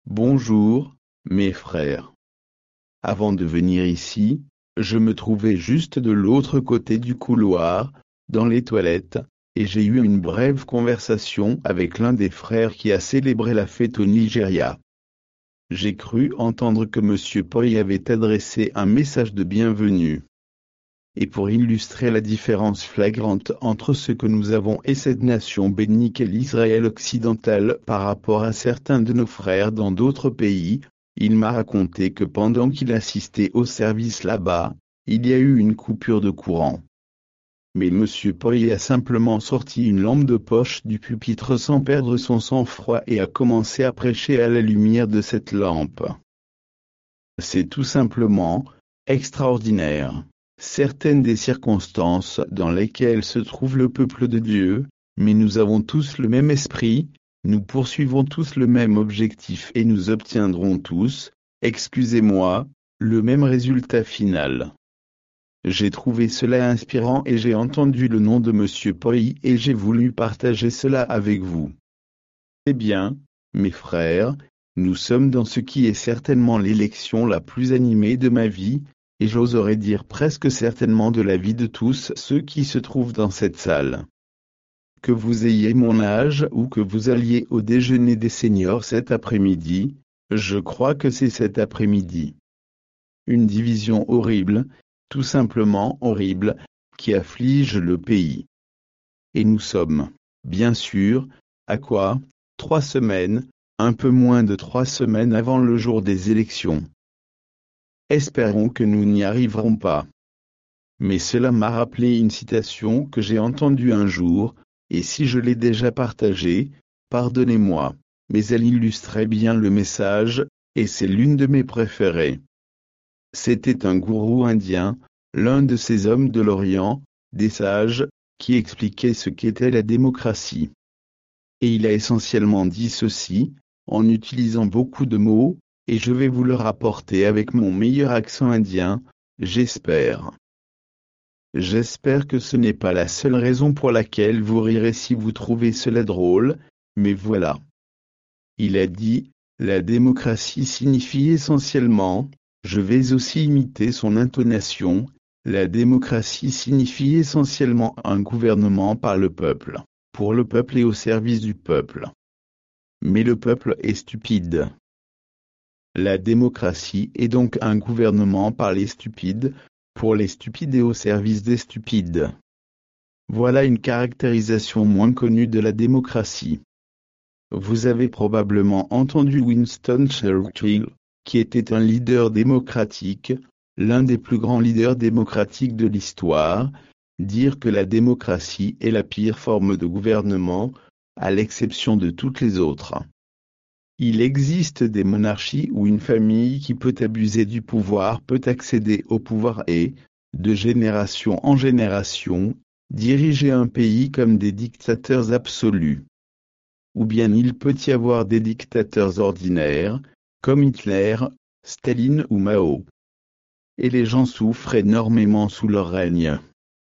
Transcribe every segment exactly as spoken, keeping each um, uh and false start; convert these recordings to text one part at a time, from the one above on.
Bonjour, mes frères. Avant de venir ici, je me trouvais juste de l'autre côté du couloir, dans les toilettes, et j'ai eu une brève conversation avec l'un des frères qui a célébré la fête au Nigeria. J'ai cru entendre que Monsieur Poi avait adressé un message de bienvenue. Et pour illustrer la différence flagrante entre ce que nous avons et cette nation bénie qu'est l'Israël occidental par rapport à certains de nos frères dans d'autres pays, il m'a raconté que pendant qu'il assistait au service là-bas, il y a eu une coupure de courant. Mais Monsieur Poi a simplement sorti une lampe de poche du pupitre sans perdre son sang-froid et a commencé à prêcher à la lumière de cette lampe. C'est tout simplement extraordinaire. Certaines des circonstances dans lesquelles se trouve le peuple de Dieu, mais nous avons tous le même esprit, nous poursuivons tous le même objectif et nous obtiendrons tous, excusez-moi, le même résultat final. J'ai trouvé cela inspirant et j'ai entendu le nom de Monsieur Poi et j'ai voulu partager cela avec vous. Eh bien, mes frères, nous sommes dans ce qui est certainement l'élection la plus animée de ma vie, et j'oserais dire presque certainement de la vie de tous ceux qui se trouvent dans cette salle. Que vous ayez mon âge ou que vous alliez au déjeuner des seniors cet après-midi, je crois que c'est cet après-midi. Une division horrible, tout simplement horrible, qui afflige le pays. Et nous sommes, bien sûr, à quoi, trois semaines, un peu moins de trois semaines avant le jour des élections. Espérons que nous n'y arriverons pas. Mais cela m'a rappelé une citation que j'ai entendue un jour, et si je l'ai déjà partagée, pardonnez-moi, mais elle illustrait bien le message, et c'est l'une de mes préférées. C'était un gourou indien, l'un de ces hommes de l'Orient, des sages, qui expliquait ce qu'était la démocratie. Et il a essentiellement dit ceci, en utilisant beaucoup de mots, et je vais vous le rapporter avec mon meilleur accent indien, j'espère. J'espère que ce n'est pas la seule raison pour laquelle vous rirez si vous trouvez cela drôle, mais voilà. Il a dit, la démocratie signifie essentiellement, je vais aussi imiter son intonation, la démocratie signifie essentiellement un gouvernement par le peuple, pour le peuple et au service du peuple. Mais le peuple est stupide. La démocratie est donc un gouvernement par les stupides, pour les stupides et au service des stupides. Voilà une caractérisation moins connue de la démocratie. Vous avez probablement entendu Winston Churchill, qui était un leader démocratique, l'un des plus grands leaders démocratiques de l'histoire, dire que la démocratie est la pire forme de gouvernement, à l'exception de toutes les autres. Il existe des monarchies où une famille qui peut abuser du pouvoir peut accéder au pouvoir et, de génération en génération, diriger un pays comme des dictateurs absolus. Ou bien il peut y avoir des dictateurs ordinaires, comme Hitler, Staline ou Mao. Et les gens souffrent énormément sous leur règne.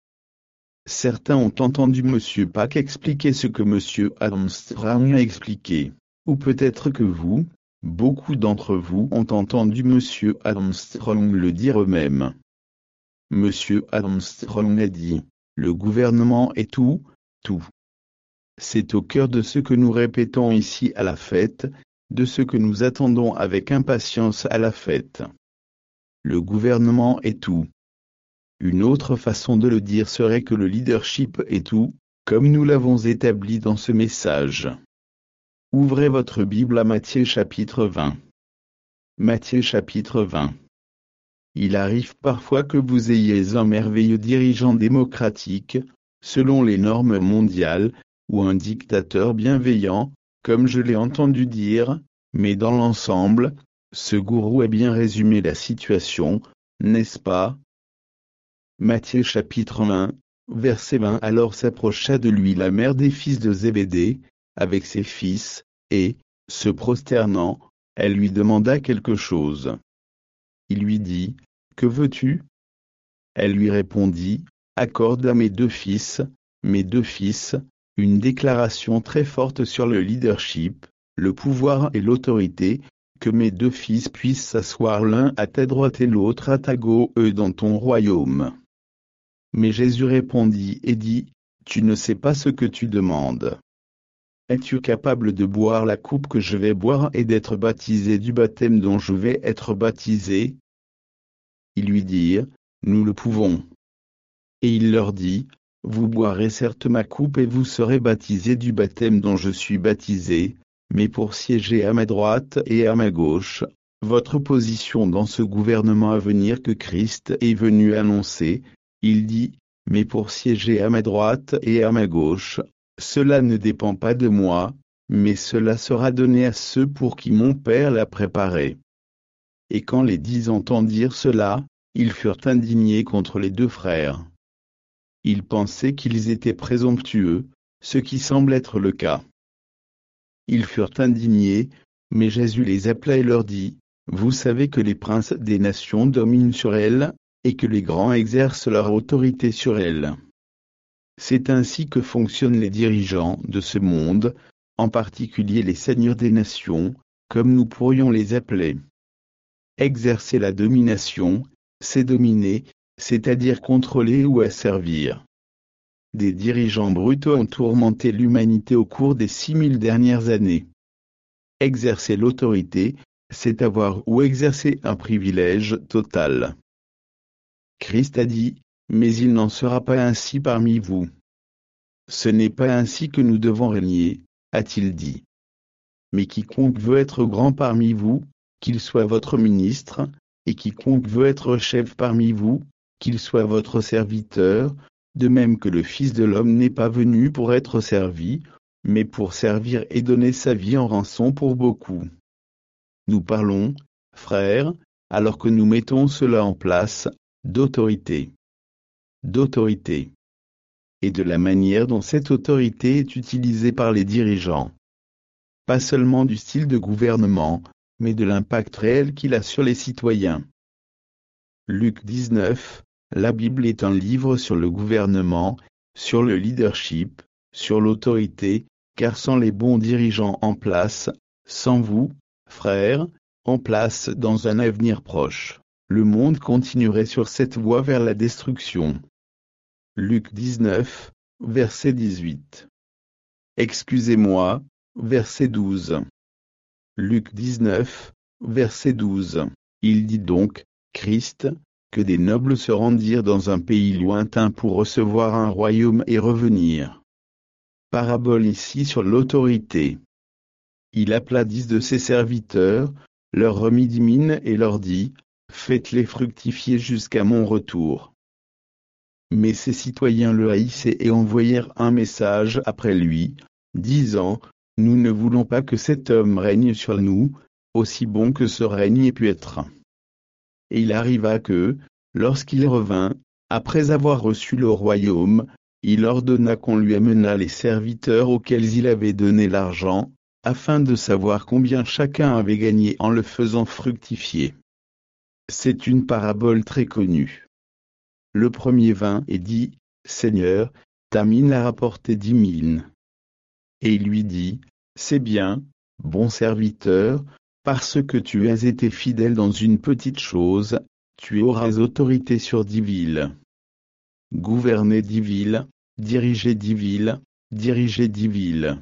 Certains ont entendu Monsieur Pack expliquer ce que Monsieur Armstrong a expliqué. Ou peut-être que vous, beaucoup d'entre vous ont entendu Monsieur Armstrong le dire eux-mêmes. Monsieur Armstrong a dit, le gouvernement est tout, tout. C'est au cœur de ce que nous répétons ici à la fête, de ce que nous attendons avec impatience à la fête. Le gouvernement est tout. Une autre façon de le dire serait que le leadership est tout, comme nous l'avons établi dans ce message. Ouvrez votre Bible à Matthieu chapitre vingt. Matthieu chapitre vingt. Il arrive parfois que vous ayez un merveilleux dirigeant démocratique, selon les normes mondiales, ou un dictateur bienveillant, comme je l'ai entendu dire, mais dans l'ensemble, ce gourou a bien résumé la situation, n'est-ce pas? Matthieu chapitre vingt, verset vingt. Alors s'approcha de lui la mère des fils de Zébédée, avec ses fils, et, se prosternant, elle lui demanda quelque chose. Il lui dit, « Que veux-tu » Elle lui répondit, « Accorde à mes deux fils, mes deux fils, une déclaration très forte sur le leadership, le pouvoir et l'autorité, que mes deux fils puissent s'asseoir l'un à ta droite et l'autre à ta gauche dans ton royaume. Mais Jésus répondit et dit, tu ne sais pas ce que tu demandes. Es-tu capable de boire la coupe que je vais boire et d'être baptisé du baptême dont je vais être baptisé? Ils lui dirent, nous le pouvons. Et il leur dit, vous boirez certes ma coupe et vous serez baptisés du baptême dont je suis baptisé, mais pour siéger à ma droite et à ma gauche, votre position dans ce gouvernement à venir que Christ est venu annoncer, il dit, mais pour siéger à ma droite et à ma gauche, cela ne dépend pas de moi, mais cela sera donné à ceux pour qui mon Père l'a préparé. Et quand les dix entendirent cela, ils furent indignés contre les deux frères. Ils pensaient qu'ils étaient présomptueux, ce qui semble être le cas. Ils furent indignés, mais Jésus les appela et leur dit, vous savez que les princes des nations dominent sur elles, et que les grands exercent leur autorité sur elles. C'est ainsi que fonctionnent les dirigeants de ce monde, en particulier les seigneurs des nations, comme nous pourrions les appeler. Exercer la domination, c'est dominer, c'est-à-dire contrôler ou asservir. Des dirigeants brutaux ont tourmenté l'humanité au cours des six mille dernières années. Exercer l'autorité, c'est avoir ou exercer un privilège total. Christ a dit, mais il n'en sera pas ainsi parmi vous. Ce n'est pas ainsi que nous devons régner, a-t-il dit. Mais quiconque veut être grand parmi vous, qu'il soit votre ministre, et quiconque veut être chef parmi vous, qu'il soit votre serviteur, de même que le Fils de l'homme n'est pas venu pour être servi, mais pour servir et donner sa vie en rançon pour beaucoup. Nous parlons, frères, alors que nous mettons cela en place, d'autorité. D'autorité. Et de la manière dont cette autorité est utilisée par les dirigeants. Pas seulement du style de gouvernement, mais de l'impact réel qu'il a sur les citoyens. Luc dix-neuf, la Bible est un livre sur le gouvernement, sur le leadership, sur l'autorité, car sans les bons dirigeants en place, sans vous, frères, en place dans un avenir proche, le monde continuerait sur cette voie vers la destruction. Luc dix-neuf, verset dix-huit. Excusez-moi, verset douze. Luc dix-neuf, verset douze. Il dit donc, Christ, que des nobles se rendirent dans un pays lointain pour recevoir un royaume et revenir. Parabole ici sur l'autorité. Il appela dix de ses serviteurs, leur remit dix mines et leur dit, faites-les fructifier jusqu'à mon retour. Mais ses citoyens le haïssaient et envoyèrent un message après lui, disant, nous ne voulons pas que cet homme règne sur nous, aussi bon que ce règne ait pu être. Et il arriva que, lorsqu'il revint, après avoir reçu le royaume, il ordonna qu'on lui amenât les serviteurs auxquels il avait donné l'argent, afin de savoir combien chacun avait gagné en le faisant fructifier. C'est une parabole très connue. Le premier vint et dit, Seigneur, ta mine a rapporté dix mines. Et il lui dit, c'est bien, bon serviteur, parce que tu as été fidèle dans une petite chose, tu auras autorité sur dix villes. Gouverner dix villes, diriger dix villes, diriger dix villes.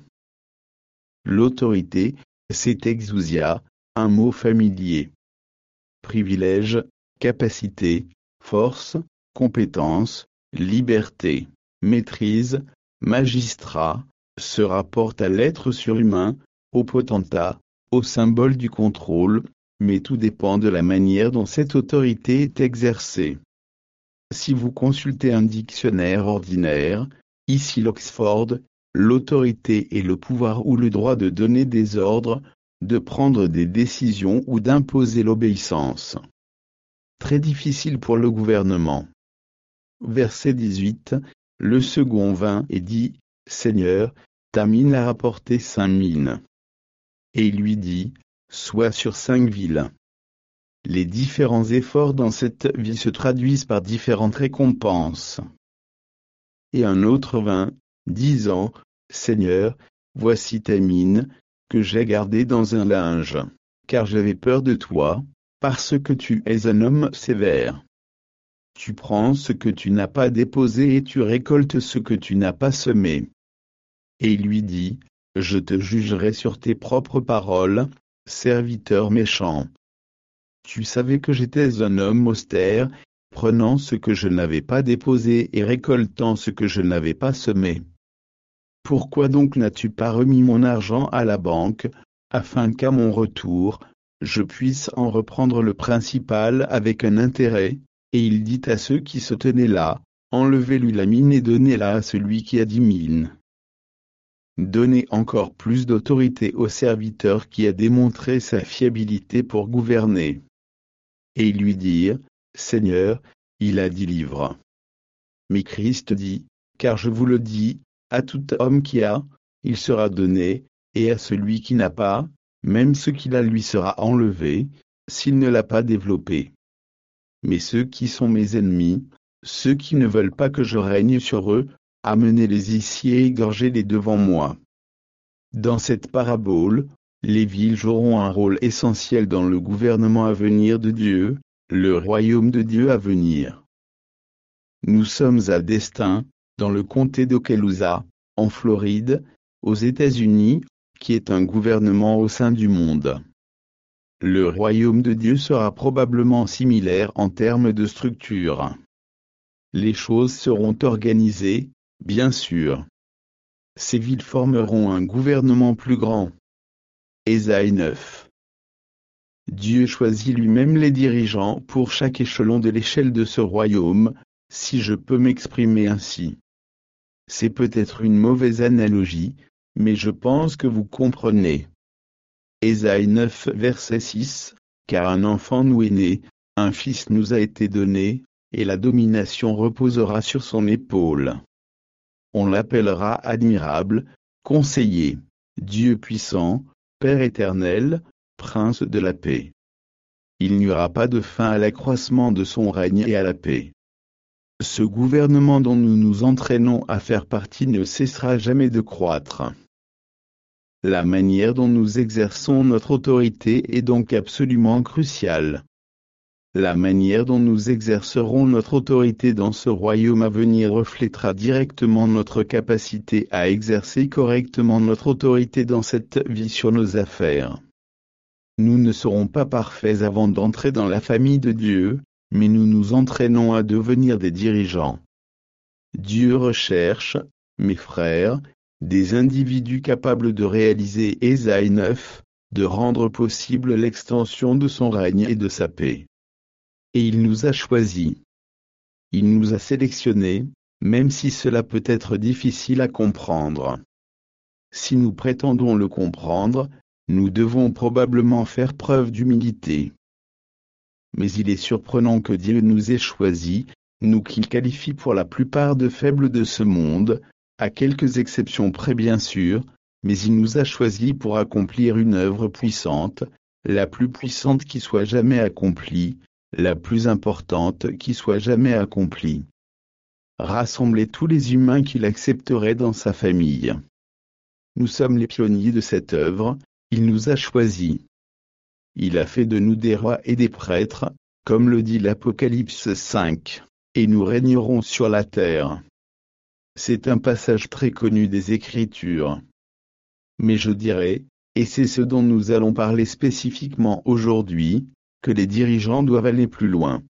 L'autorité, c'est exousia, un mot familier. Privilège, capacité, force, compétence, liberté, maîtrise, magistrat, se rapporte à l'être surhumain, au potentat, au symbole du contrôle, mais tout dépend de la manière dont cette autorité est exercée. Si vous consultez un dictionnaire ordinaire, ici l'Oxford, l'autorité est le pouvoir ou le droit de donner des ordres, de prendre des décisions ou d'imposer l'obéissance. Très difficile pour le gouvernement. Verset dix-huit, le second vint et dit, Seigneur, ta mine a rapporté cinq mines. Et il lui dit, sois sur cinq villes. Les différents efforts dans cette vie se traduisent par différentes récompenses. Et un autre vint, disant, Seigneur, voici ta mine, que j'ai gardée dans un linge, car j'avais peur de toi, parce que tu es un homme sévère. Tu prends ce que tu n'as pas déposé et tu récoltes ce que tu n'as pas semé. Et il lui dit, je te jugerai sur tes propres paroles, serviteur méchant. Tu savais que j'étais un homme austère, prenant ce que je n'avais pas déposé et récoltant ce que je n'avais pas semé. Pourquoi donc n'as-tu pas remis mon argent à la banque, afin qu'à mon retour, je puisse en reprendre le principal avec un intérêt? Et il dit à ceux qui se tenaient là, enlevez-lui la mine et donnez-la à celui qui a dix mines. Donnez encore plus d'autorité au serviteur qui a démontré sa fiabilité pour gouverner. Et ils lui dirent, Seigneur, il a dix livres. Mais Christ dit, car je vous le dis, à tout homme qui a, il sera donné, et à celui qui n'a pas, même ce qu'il a lui sera enlevé, s'il ne l'a pas développé. Mais ceux qui sont mes ennemis, ceux qui ne veulent pas que je règne sur eux, amenez-les ici et égorgez-les devant moi. Dans cette parabole, les villes joueront un rôle essentiel dans le gouvernement à venir de Dieu, le royaume de Dieu à venir. Nous sommes à Destin, dans le comté d'Ockaloosa, en Floride, aux États-Unis, qui est un gouvernement au sein du monde. Le royaume de Dieu sera probablement similaire en termes de structure. Les choses seront organisées, bien sûr. Ces villes formeront un gouvernement plus grand. Ésaïe neuf. Dieu choisit lui-même les dirigeants pour chaque échelon de l'échelle de ce royaume, si je peux m'exprimer ainsi. C'est peut-être une mauvaise analogie, mais je pense que vous comprenez. Ésaïe neuf verset six, car un enfant nous est né, un fils nous a été donné, et la domination reposera sur son épaule. On l'appellera admirable, conseiller, Dieu puissant, Père éternel, Prince de la paix. Il n'y aura pas de fin à l'accroissement de son règne et à la paix. Ce gouvernement dont nous nous entraînons à faire partie ne cessera jamais de croître. La manière dont nous exerçons notre autorité est donc absolument cruciale. La manière dont nous exercerons notre autorité dans ce royaume à venir reflètera directement notre capacité à exercer correctement notre autorité dans cette vie sur nos affaires. Nous ne serons pas parfaits avant d'entrer dans la famille de Dieu, mais nous nous entraînons à devenir des dirigeants. Dieu recherche, mes frères, des individus capables de réaliser Ésaïe neuf, de rendre possible l'extension de son règne et de sa paix. Et il nous a choisis. Il nous a sélectionnés, même si cela peut être difficile à comprendre. Si nous prétendons le comprendre, nous devons probablement faire preuve d'humilité. Mais il est surprenant que Dieu nous ait choisis, nous qu'il qualifie pour la plupart de faibles de ce monde, à quelques exceptions près bien sûr, mais il nous a choisis pour accomplir une œuvre puissante, la plus puissante qui soit jamais accomplie, la plus importante qui soit jamais accomplie. Rassembler tous les humains qu'il accepterait dans sa famille. Nous sommes les pionniers de cette œuvre, il nous a choisis. Il a fait de nous des rois et des prêtres, comme le dit l'Apocalypse cinq, et nous régnerons sur la terre. C'est un passage très connu des Écritures. Mais je dirais, et c'est ce dont nous allons parler spécifiquement aujourd'hui, que les dirigeants doivent aller plus loin.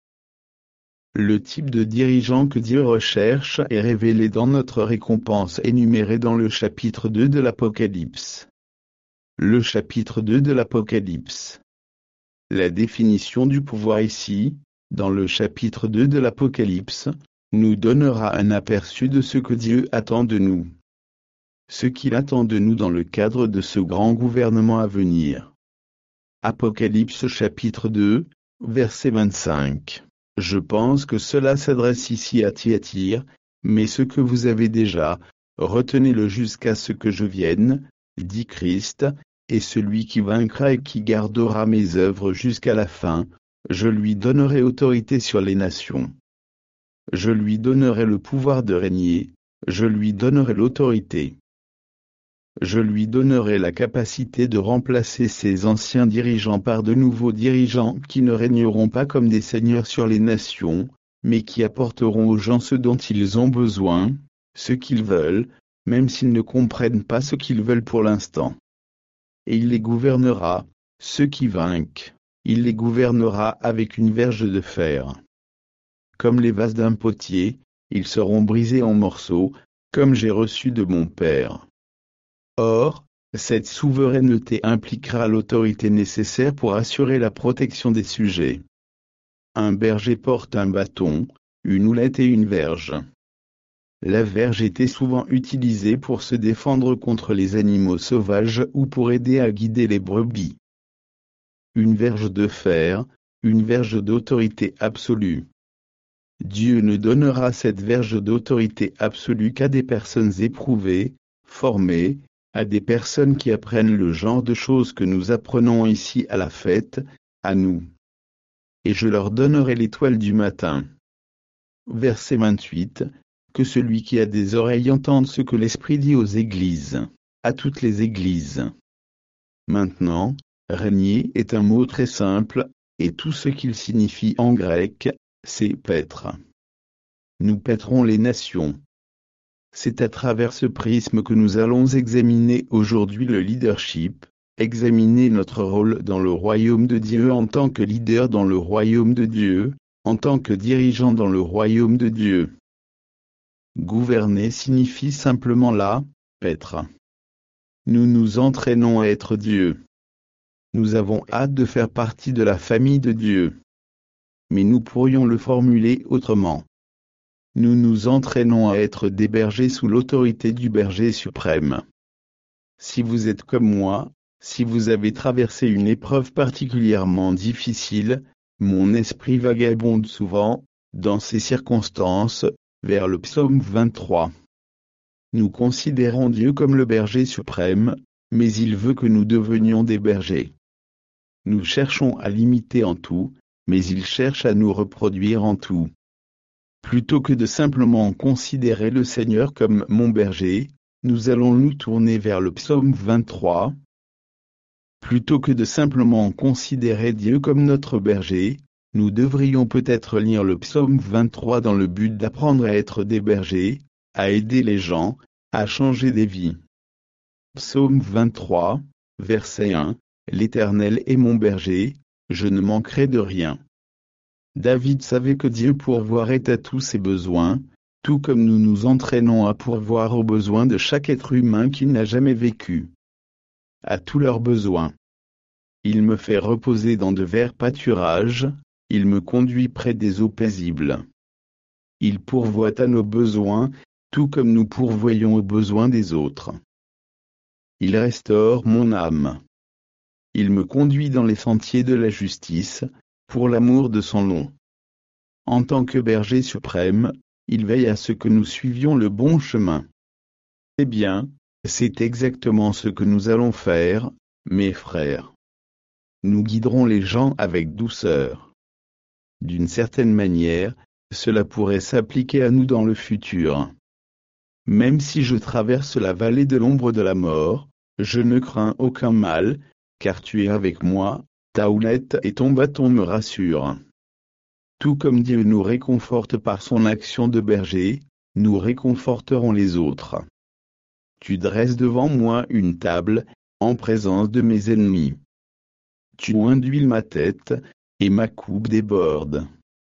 Le type de dirigeant que Dieu recherche est révélé dans notre récompense énumérée dans le chapitre deux de l'Apocalypse. Le chapitre deux de l'Apocalypse. La définition du pouvoir ici, dans le chapitre deux de l'Apocalypse, nous donnera un aperçu de ce que Dieu attend de nous. Ce qu'il attend de nous dans le cadre de ce grand gouvernement à venir. Apocalypse chapitre deux, verset vingt-cinq. Je pense que cela s'adresse ici à Thyatire, mais ce que vous avez déjà, retenez-le jusqu'à ce que je vienne, dit Christ, et celui qui vaincra et qui gardera mes œuvres jusqu'à la fin, je lui donnerai autorité sur les nations. Je lui donnerai le pouvoir de régner, je lui donnerai l'autorité. je lui donnerai la capacité de remplacer ses anciens dirigeants par de nouveaux dirigeants qui ne régneront pas comme des seigneurs sur les nations, mais qui apporteront aux gens ce dont ils ont besoin, ce qu'ils veulent, même s'ils ne comprennent pas ce qu'ils veulent pour l'instant. Et il les gouvernera, ceux qui vainquent, il les gouvernera avec une verge de fer. Comme les vases d'un potier, ils seront brisés en morceaux, comme j'ai reçu de mon Père. Or, cette souveraineté impliquera l'autorité nécessaire pour assurer la protection des sujets. Un berger porte un bâton, une houlette et une verge. La verge était souvent utilisée pour se défendre contre les animaux sauvages ou pour aider à guider les brebis. Une verge de fer, une verge d'autorité absolue. Dieu ne donnera cette verge d'autorité absolue qu'à des personnes éprouvées, formées, à des personnes qui apprennent le genre de choses que nous apprenons ici à la fête, à nous. Et je leur donnerai l'étoile du matin. Verset vingt-huit. Que celui qui a des oreilles entende ce que l'Esprit dit aux églises, à toutes les églises. Maintenant, régner est un mot très simple, et tout ce qu'il signifie en grec, c'est paître. Nous paîtrons les nations. C'est à travers ce prisme que nous allons examiner aujourd'hui le leadership, examiner notre rôle dans le royaume de Dieu en tant que leader dans le royaume de Dieu, en tant que dirigeant dans le royaume de Dieu. Gouverner signifie simplement là, paître. Nous nous entraînons à être Dieu. Nous avons hâte de faire partie de la famille de Dieu. Mais nous pourrions le formuler autrement. Nous nous entraînons à être des bergers sous l'autorité du berger suprême. Si vous êtes comme moi, si vous avez traversé une épreuve particulièrement difficile, mon esprit vagabonde souvent, dans ces circonstances, vers le psaume vingt-trois. Nous considérons Dieu comme le berger suprême, mais il veut que nous devenions des bergers. Nous cherchons à l'imiter en tout, mais il cherche à nous reproduire en tout. Plutôt que de simplement considérer le Seigneur comme mon berger, nous allons nous tourner vers le psaume vingt-trois. Plutôt que de simplement considérer Dieu comme notre berger, nous devrions peut-être lire le psaume vingt-trois dans le but d'apprendre à être des bergers, à aider les gens, à changer des vies. Psaume vingt-trois, verset un, L'Éternel est mon berger, je ne manquerai de rien. David savait que Dieu pourvoirait à tous ses besoins, tout comme nous nous entraînons à pourvoir aux besoins de chaque être humain qui n'a jamais vécu. À tous leurs besoins. Il me fait reposer dans de verts pâturages, il me conduit près des eaux paisibles. Il pourvoit à nos besoins, tout comme nous pourvoyons aux besoins des autres. Il restaure mon âme. Il me conduit dans les sentiers de la justice, pour l'amour de son nom. En tant que berger suprême, il veille à ce que nous suivions le bon chemin. Eh bien, c'est exactement ce que nous allons faire, mes frères. Nous guiderons les gens avec douceur. D'une certaine manière, cela pourrait s'appliquer à nous dans le futur. Même si je traverse la vallée de l'ombre de la mort, je ne crains aucun mal, car tu es avec moi, ta houlette et ton bâton me rassurent. Tout comme Dieu nous réconforte par son action de berger, nous réconforterons les autres. Tu dresses devant moi une table, en présence de mes ennemis. Tu induis ma tête, et ma coupe déborde.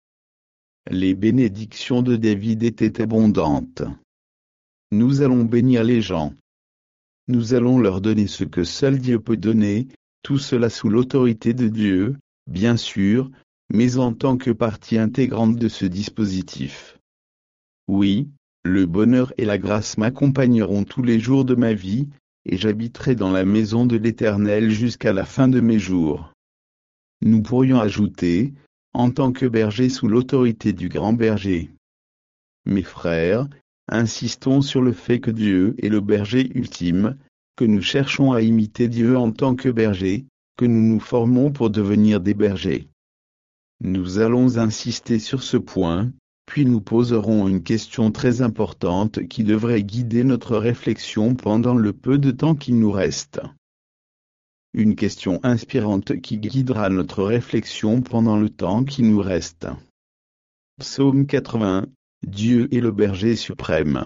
Les bénédictions de David étaient abondantes. Nous allons bénir les gens. Nous allons leur donner ce que seul Dieu peut donner, tout cela sous l'autorité de Dieu, bien sûr, mais en tant que partie intégrante de ce dispositif. Oui, le bonheur et la grâce m'accompagneront tous les jours de ma vie, et j'habiterai dans la maison de l'Éternel jusqu'à la fin de mes jours. Nous pourrions ajouter, en tant que berger sous l'autorité du grand berger. Mes frères, insistons sur le fait que Dieu est le berger ultime, que nous cherchons à imiter Dieu en tant que berger, que nous nous formons pour devenir des bergers. Nous allons insister sur ce point, puis nous poserons une question très importante qui devrait guider notre réflexion pendant le peu de temps qui nous reste. Une question inspirante qui guidera notre réflexion pendant le temps qui nous reste. Psaume quatre-vingts. Dieu est le berger suprême.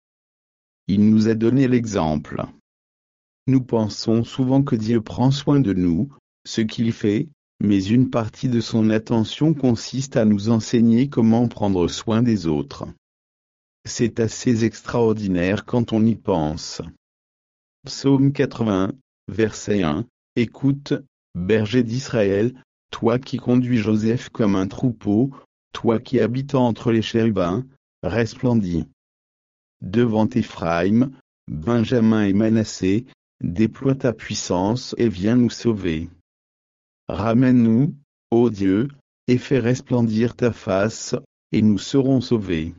Il nous a donné l'exemple. Nous pensons souvent que Dieu prend soin de nous, ce qu'il fait, mais une partie de son attention consiste à nous enseigner comment prendre soin des autres. C'est assez extraordinaire quand on y pense. Psaume quatre-vingts, verset un. Écoute, berger d'Israël, toi qui conduis Joseph comme un troupeau, toi qui habites entre les chérubins, resplendis. Devant Éphraïm, Benjamin et Manassé, déploie ta puissance et viens nous sauver. Ramène-nous, ô Dieu, et fais resplendir ta face, et nous serons sauvés.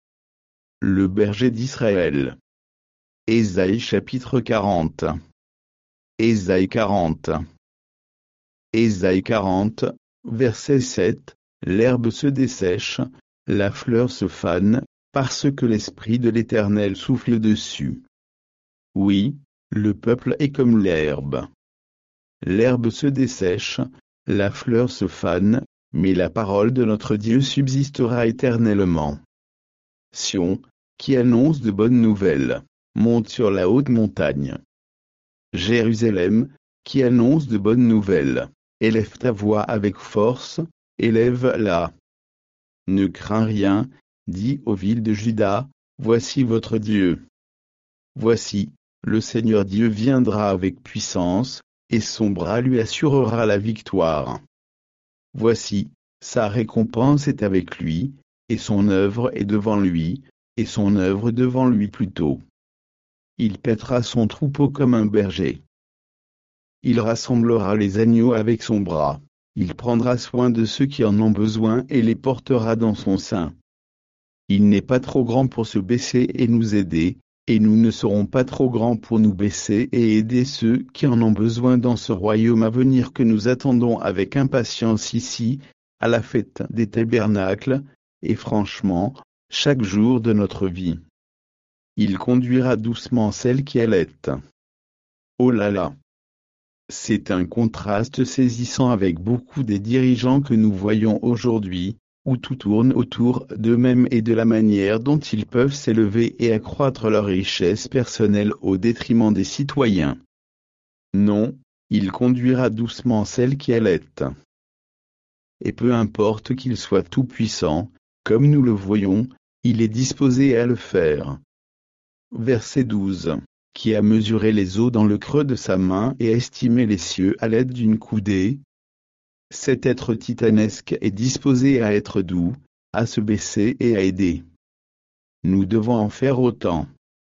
Le berger d'Israël. Ésaïe chapitre quarante. Ésaïe quarante. Ésaïe quarante, verset sept. L'herbe se dessèche, la fleur se fane, parce que l'Esprit de l'Éternel souffle dessus. Oui, le peuple est comme l'herbe. L'herbe se dessèche, la fleur se fane, mais la parole de notre Dieu subsistera éternellement. Sion, qui annonce de bonnes nouvelles, monte sur la haute montagne. Jérusalem, qui annonce de bonnes nouvelles, élève ta voix avec force, élève-la. Ne crains rien, dis aux villes de Juda, voici votre Dieu. Voici, le Seigneur Dieu viendra avec puissance, et son bras lui assurera la victoire. Voici, sa récompense est avec lui, et son œuvre est devant lui, et son œuvre devant lui plutôt. Il paîtra son troupeau comme un berger. Il rassemblera les agneaux avec son bras, il prendra soin de ceux qui en ont besoin et les portera dans son sein. Il n'est pas trop grand pour se baisser et nous aider, et nous ne serons pas trop grands pour nous baisser et aider ceux qui en ont besoin dans ce royaume à venir que nous attendons avec impatience ici, à la fête des tabernacles, et franchement, chaque jour de notre vie. Il conduira doucement celle qui allaite. Oh là là! C'est un contraste saisissant avec beaucoup des dirigeants que nous voyons aujourd'hui, où tout tourne autour d'eux-mêmes et de la manière dont ils peuvent s'élever et accroître leur richesse personnelle au détriment des citoyens. Non, il conduira doucement celle qui allaite. Et peu importe qu'il soit tout-puissant, comme nous le voyons, il est disposé à le faire. Verset douze. Qui a mesuré les eaux dans le creux de sa main et estimé les cieux à l'aide d'une coudée. Cet être titanesque est disposé à être doux, à se baisser et à aider. Nous devons en faire autant.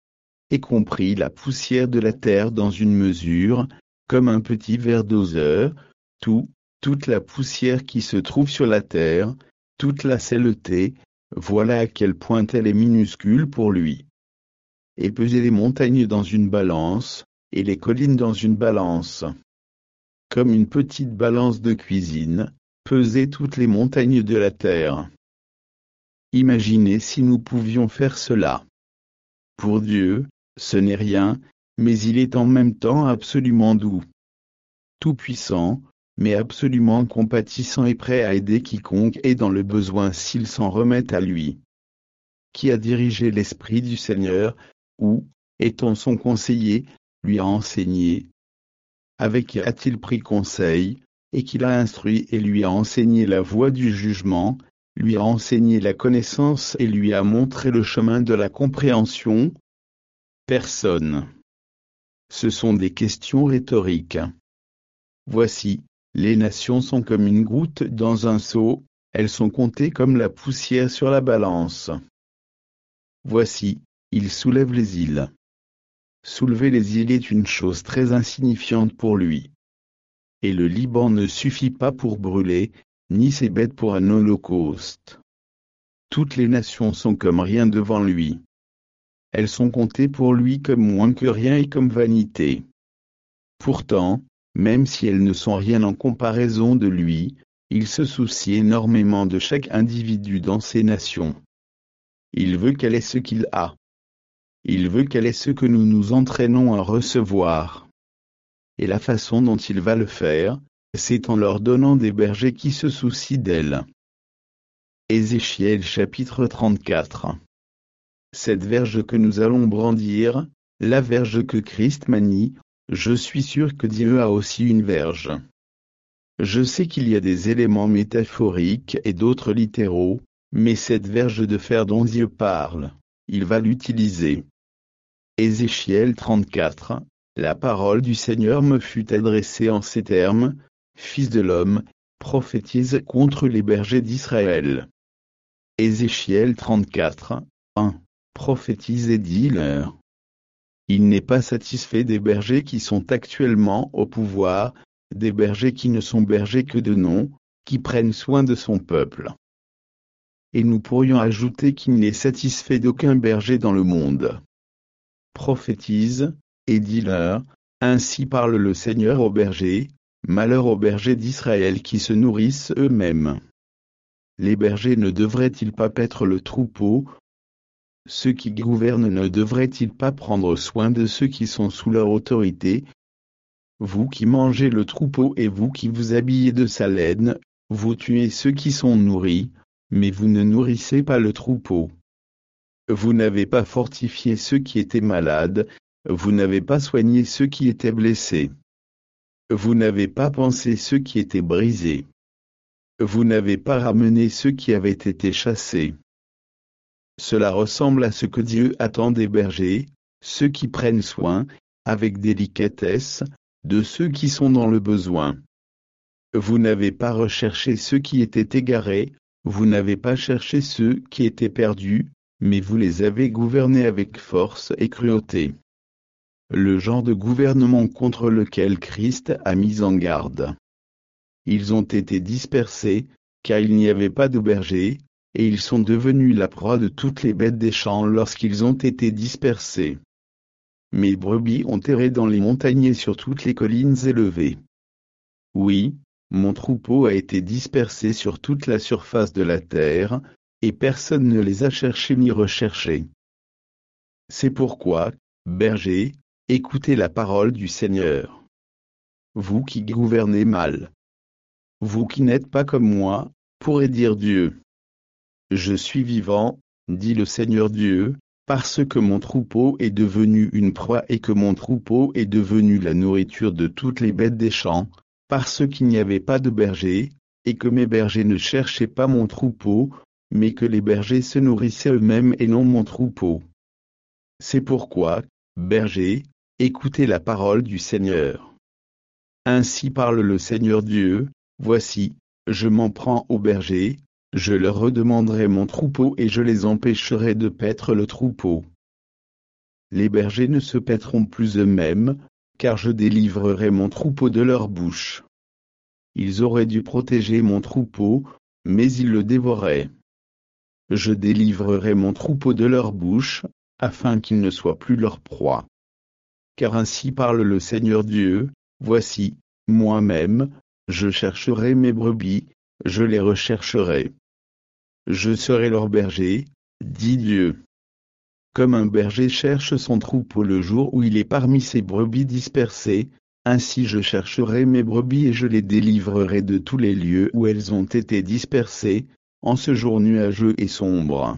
Y compris la poussière de la terre dans une mesure, comme un petit verre doseur, tout, toute la poussière qui se trouve sur la terre, toute la saleté, voilà à quel point elle est minuscule pour lui. Et peser les montagnes dans une balance, et les collines dans une balance. Comme une petite balance de cuisine, peser toutes les montagnes de la terre. Imaginez si nous pouvions faire cela. Pour Dieu, ce n'est rien, mais il est en même temps absolument doux. Tout-puissant, mais absolument compatissant et prêt à aider quiconque est dans le besoin s'il s'en remet à lui. Qui a dirigé l'Esprit du Seigneur, ou, étant son conseiller, lui a enseigné. Avec qui a-t-il pris conseil, et qui l'a instruit et lui a enseigné la voie du jugement, lui a enseigné la connaissance et lui a montré le chemin de la compréhension? Personne. Ce sont des questions rhétoriques. Voici, les nations sont comme une goutte dans un seau, elles sont comptées comme la poussière sur la balance. Voici, il soulève les îles. Soulever les îles est une chose très insignifiante pour lui. Et le Liban ne suffit pas pour brûler, ni ses bêtes pour un holocauste. Toutes les nations sont comme rien devant lui. Elles sont comptées pour lui comme moins que rien et comme vanité. Pourtant, même si elles ne sont rien en comparaison de lui, Il se soucie énormément de chaque individu dans ces nations. Il veut quel est ce qu'il a. Il veut quel est ce que nous nous entraînons à recevoir. Et la façon dont il va le faire, c'est en leur donnant des bergers qui se soucient d'elles. Ézéchiel chapitre trente-quatre. Cette verge que nous allons brandir, la verge que Christ manie, je suis sûr que Dieu a aussi une verge. Je sais qu'il y a des éléments métaphoriques et d'autres littéraux, mais cette verge de fer dont Dieu parle, il va l'utiliser. Ézéchiel trente-quatre. La parole du Seigneur me fut adressée en ces termes: Fils de l'homme, prophétise contre les bergers d'Israël. Ézéchiel trente-quatre, un. Prophétise et dis-leur. Il n'est pas satisfait des bergers qui sont actuellement au pouvoir, des bergers qui ne sont bergers que de nom, qui prennent soin de son peuple. Et nous pourrions ajouter qu'il n'est satisfait d'aucun berger dans le monde. Prophétise, et dis-leur, ainsi parle le Seigneur aux bergers, malheur aux bergers d'Israël qui se nourrissent eux-mêmes. Les bergers ne devraient-ils pas paître le troupeau? Ceux qui gouvernent ne devraient-ils pas prendre soin de ceux qui sont sous leur autorité? Vous qui mangez le troupeau et vous qui vous habillez de sa laine, vous tuez ceux qui sont nourris, mais vous ne nourrissez pas le troupeau. Vous n'avez pas fortifié ceux qui étaient malades, vous n'avez pas soigné ceux qui étaient blessés. Vous n'avez pas pansé ceux qui étaient brisés. Vous n'avez pas ramené ceux qui avaient été chassés. Cela ressemble à ce que Dieu attend des bergers, ceux qui prennent soin, avec délicatesse, de ceux qui sont dans le besoin. Vous n'avez pas recherché ceux qui étaient égarés, vous n'avez pas cherché ceux qui étaient perdus, mais vous les avez gouvernés avec force et cruauté. Le genre de gouvernement contre lequel Christ a mis en garde. Ils ont été dispersés, car il n'y avait pas de bergers, et ils sont devenus la proie de toutes les bêtes des champs lorsqu'ils ont été dispersés. Mes brebis ont erré dans les montagnes et sur toutes les collines élevées. Oui, mon troupeau a été dispersé sur toute la surface de la terre, et personne ne les a cherchés ni recherchés. C'est pourquoi, bergers, écoutez la parole du Seigneur. Vous qui gouvernez mal. Vous qui n'êtes pas comme moi, pourrez dire Dieu. Je suis vivant, dit le Seigneur Dieu, parce que mon troupeau est devenu une proie et que mon troupeau est devenu la nourriture de toutes les bêtes des champs, parce qu'il n'y avait pas de bergers, et que mes bergers ne cherchaient pas mon troupeau, mais que les bergers se nourrissaient eux-mêmes et non mon troupeau. C'est pourquoi, bergers, écoutez la parole du Seigneur. Ainsi parle le Seigneur Dieu, voici, je m'en prends aux bergers, je leur redemanderai mon troupeau et je les empêcherai de paître le troupeau. Les bergers ne se paîtront plus eux-mêmes, car je délivrerai mon troupeau de leur bouche. Ils auraient dû protéger mon troupeau, mais ils le dévoraient. Je délivrerai mon troupeau de leur bouche, afin qu'il ne soit plus leur proie. Car ainsi parle le Seigneur Dieu, voici, moi-même, je chercherai mes brebis, je les rechercherai. Je serai leur berger, dit Dieu. Comme un berger cherche son troupeau le jour où il est parmi ses brebis dispersées, ainsi je chercherai mes brebis et je les délivrerai de tous les lieux où elles ont été dispersées, en ce jour nuageux et sombre.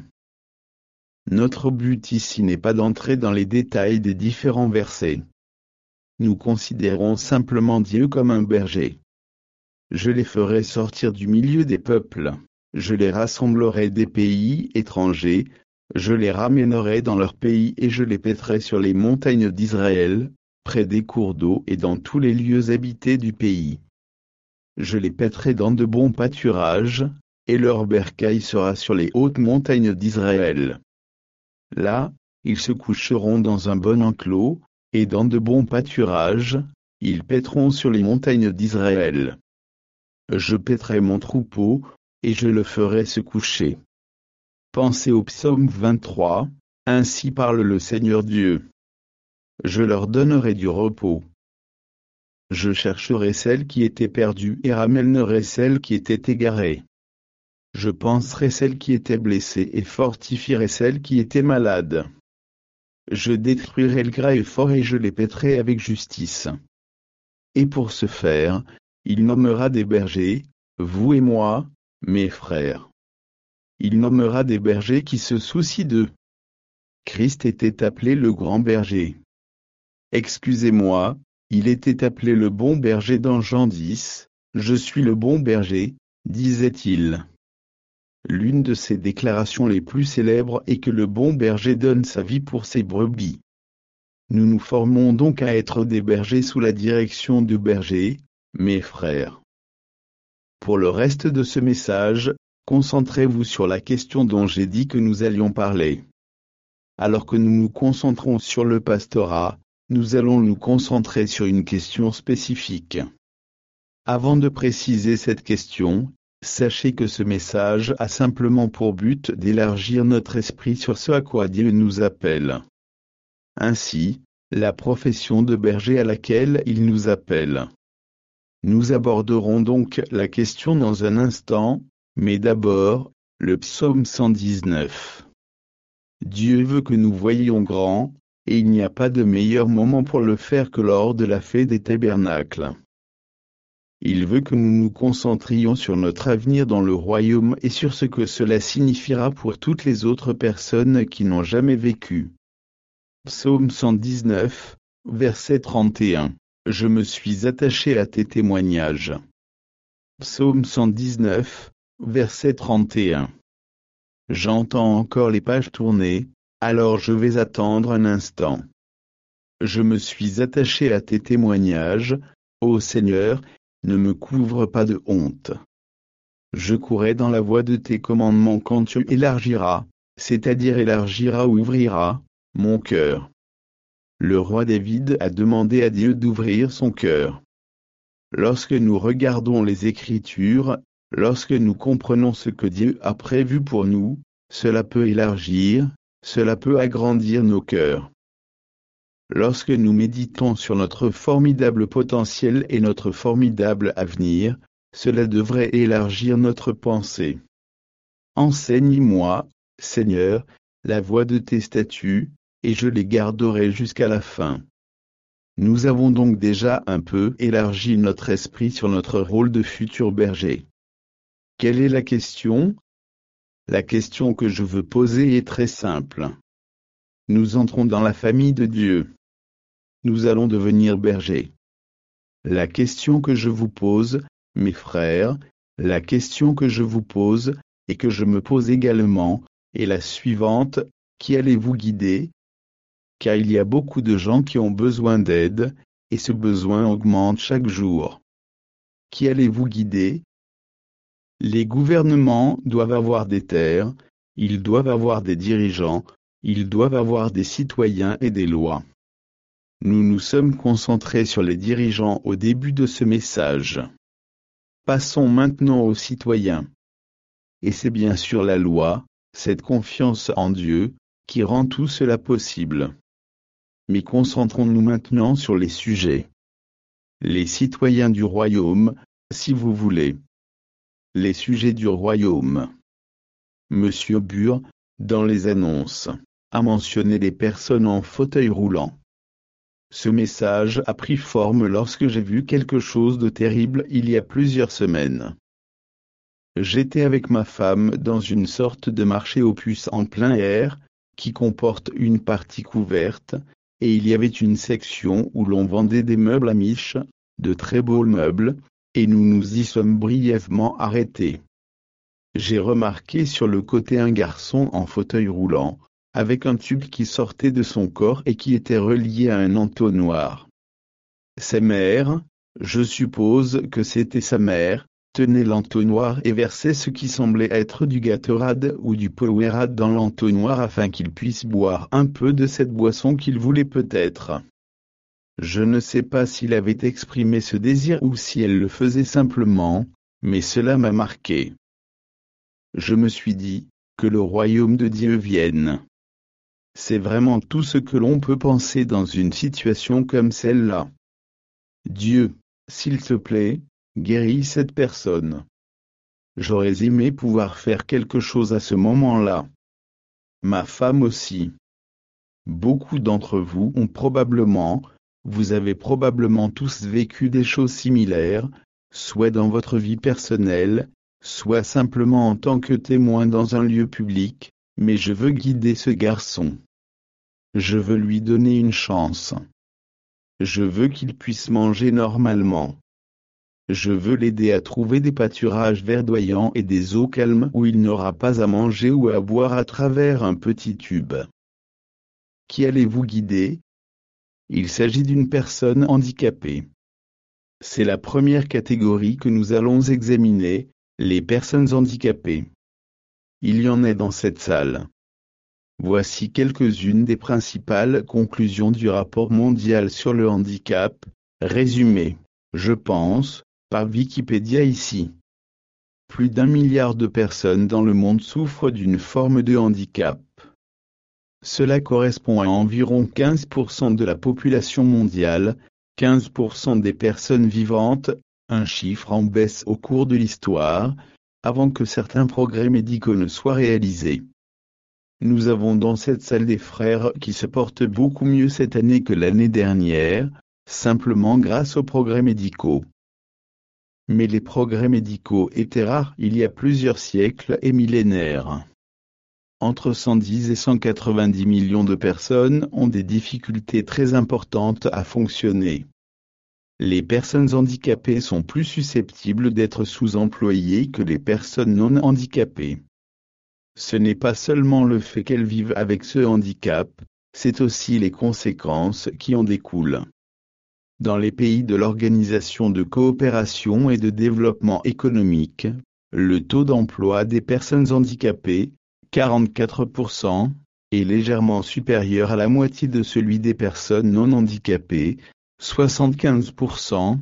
Notre but ici n'est pas d'entrer dans les détails des différents versets. Nous considérons simplement Dieu comme un berger. Je les ferai sortir du milieu des peuples, je les rassemblerai des pays étrangers, je les ramènerai dans leur pays et je les paîtrai sur les montagnes d'Israël, près des cours d'eau et dans tous les lieux habités du pays. Je les paîtrai dans de bons pâturages, et leur bercail sera sur les hautes montagnes d'Israël. Là, ils se coucheront dans un bon enclos, et dans de bons pâturages, ils paîtront sur les montagnes d'Israël. Je paîtrai mon troupeau, et je le ferai se coucher. Pensez au psaume vingt-trois, ainsi parle le Seigneur Dieu. Je leur donnerai du repos. Je chercherai celle qui était perdue et ramènerai celle qui était égarée. Je panserai celle qui était blessée et fortifierai celle qui était malade. Je détruirai le gras et fort et je les paîtrai avec justice. Et pour ce faire, il nommera des bergers, vous et moi, mes frères. Il nommera des bergers qui se soucient d'eux. Christ était appelé le grand berger. Excusez-moi, il était appelé le bon berger dans Jean dix, je suis le bon berger, disait-il. L'une de ses déclarations les plus célèbres est que le bon berger donne sa vie pour ses brebis. Nous nous formons donc à être des bergers sous la direction de bergers, mes frères. Pour le reste de ce message, concentrez-vous sur la question dont j'ai dit que nous allions parler. Alors que nous nous concentrons sur le pastorat, nous allons nous concentrer sur une question spécifique. Avant de préciser cette question, sachez que ce message a simplement pour but d'élargir notre esprit sur ce à quoi Dieu nous appelle. Ainsi, la profession de berger à laquelle il nous appelle. Nous aborderons donc la question dans un instant, mais d'abord, le psaume cent dix-neuf. Dieu veut que nous voyions grand, et il n'y a pas de meilleur moment pour le faire que lors de la fête des tabernacles. Il veut que nous nous concentrions sur notre avenir dans le royaume et sur ce que cela signifiera pour toutes les autres personnes qui n'ont jamais vécu. Psaume cent dix-neuf, verset trente et un. Je me suis attaché à tes témoignages. Psaume cent dix-neuf, verset trente et un. J'entends encore les pages tourner, alors je vais attendre un instant. Je me suis attaché à tes témoignages, ô Seigneur, ne me couvre pas de honte. Je courais dans la voie de tes commandements quand tu élargiras, c'est-à-dire élargiras ou ouvriras, mon cœur. Le roi David a demandé à Dieu d'ouvrir son cœur. Lorsque nous regardons les Écritures, lorsque nous comprenons ce que Dieu a prévu pour nous, cela peut élargir, cela peut agrandir nos cœurs. Lorsque nous méditons sur notre formidable potentiel et notre formidable avenir, cela devrait élargir notre pensée. Enseigne-moi, Seigneur, la voie de tes statuts, et je les garderai jusqu'à la fin. Nous avons donc déjà un peu élargi notre esprit sur notre rôle de futur berger. Quelle est la question? La question que je veux poser est très simple. Nous entrons dans la famille de Dieu. Nous allons devenir bergers. La question que je vous pose, mes frères, la question que je vous pose, et que je me pose également, est la suivante: qui allez-vous guider? Car il y a beaucoup de gens qui ont besoin d'aide, et ce besoin augmente chaque jour. Qui allez-vous guider? Les gouvernements doivent avoir des terres, ils doivent avoir des dirigeants, ils doivent avoir des citoyens et des lois. Nous nous sommes concentrés sur les dirigeants au début de ce message. Passons maintenant aux citoyens. Et c'est bien sûr la loi, cette confiance en Dieu, qui rend tout cela possible. Mais concentrons-nous maintenant sur les sujets. Les citoyens du royaume, si vous voulez. Les sujets du royaume. Monsieur Bure, dans les annonces, a mentionné les personnes en fauteuil roulant. Ce message a pris forme lorsque j'ai vu quelque chose de terrible il y a plusieurs semaines. J'étais avec ma femme dans une sorte de marché aux puces en plein air, qui comporte une partie couverte, et il y avait une section où l'on vendait des meubles amish, de très beaux meubles, et nous nous y sommes brièvement arrêtés. J'ai remarqué sur le côté un garçon en fauteuil roulant, avec un tube qui sortait de son corps et qui était relié à un entonnoir. Sa mère, je suppose que c'était sa mère, tenait l'entonnoir et versait ce qui semblait être du Gatorade ou du Powerade dans l'entonnoir afin qu'il puisse boire un peu de cette boisson qu'il voulait peut-être. Je ne sais pas s'il avait exprimé ce désir ou si elle le faisait simplement, mais cela m'a marqué. Je me suis dit, que le royaume de Dieu vienne. C'est vraiment tout ce que l'on peut penser dans une situation comme celle-là. Dieu, s'il te plaît, guéris cette personne. J'aurais aimé pouvoir faire quelque chose à ce moment-là. Ma femme aussi. Beaucoup d'entre vous ont probablement, vous avez probablement tous vécu des choses similaires, soit dans votre vie personnelle, soit simplement en tant que témoin dans un lieu public, mais je veux guider ce garçon. Je veux lui donner une chance. Je veux qu'il puisse manger normalement. Je veux l'aider à trouver des pâturages verdoyants et des eaux calmes où il n'aura pas à manger ou à boire à travers un petit tube. Qui allez-vous guider? Il s'agit d'une personne handicapée. C'est la première catégorie que nous allons examiner, les personnes handicapées. Il y en a dans cette salle. Voici quelques-unes des principales conclusions du rapport mondial sur le handicap, résumé, je pense, par Wikipédia ici. Plus d'un milliard de personnes dans le monde souffrent d'une forme de handicap. Cela correspond à environ quinze pour cent de la population mondiale, quinze pour cent des personnes vivantes, un chiffre en baisse au cours de l'histoire, avant que certains progrès médicaux ne soient réalisés. Nous avons dans cette salle des frères qui se portent beaucoup mieux cette année que l'année dernière, simplement grâce aux progrès médicaux. Mais les progrès médicaux étaient rares il y a plusieurs siècles et millénaires. Entre cent dix et cent quatre-vingt-dix millions de personnes ont des difficultés très importantes à fonctionner. Les personnes handicapées sont plus susceptibles d'être sous-employées que les personnes non handicapées. Ce n'est pas seulement le fait qu'elles vivent avec ce handicap, c'est aussi les conséquences qui en découlent. Dans les pays de l'Organisation de coopération et de développement économique, le taux d'emploi des personnes handicapées, quarante-quatre pour cent, est légèrement supérieur à la moitié de celui des personnes non handicapées, soixante-quinze pour cent.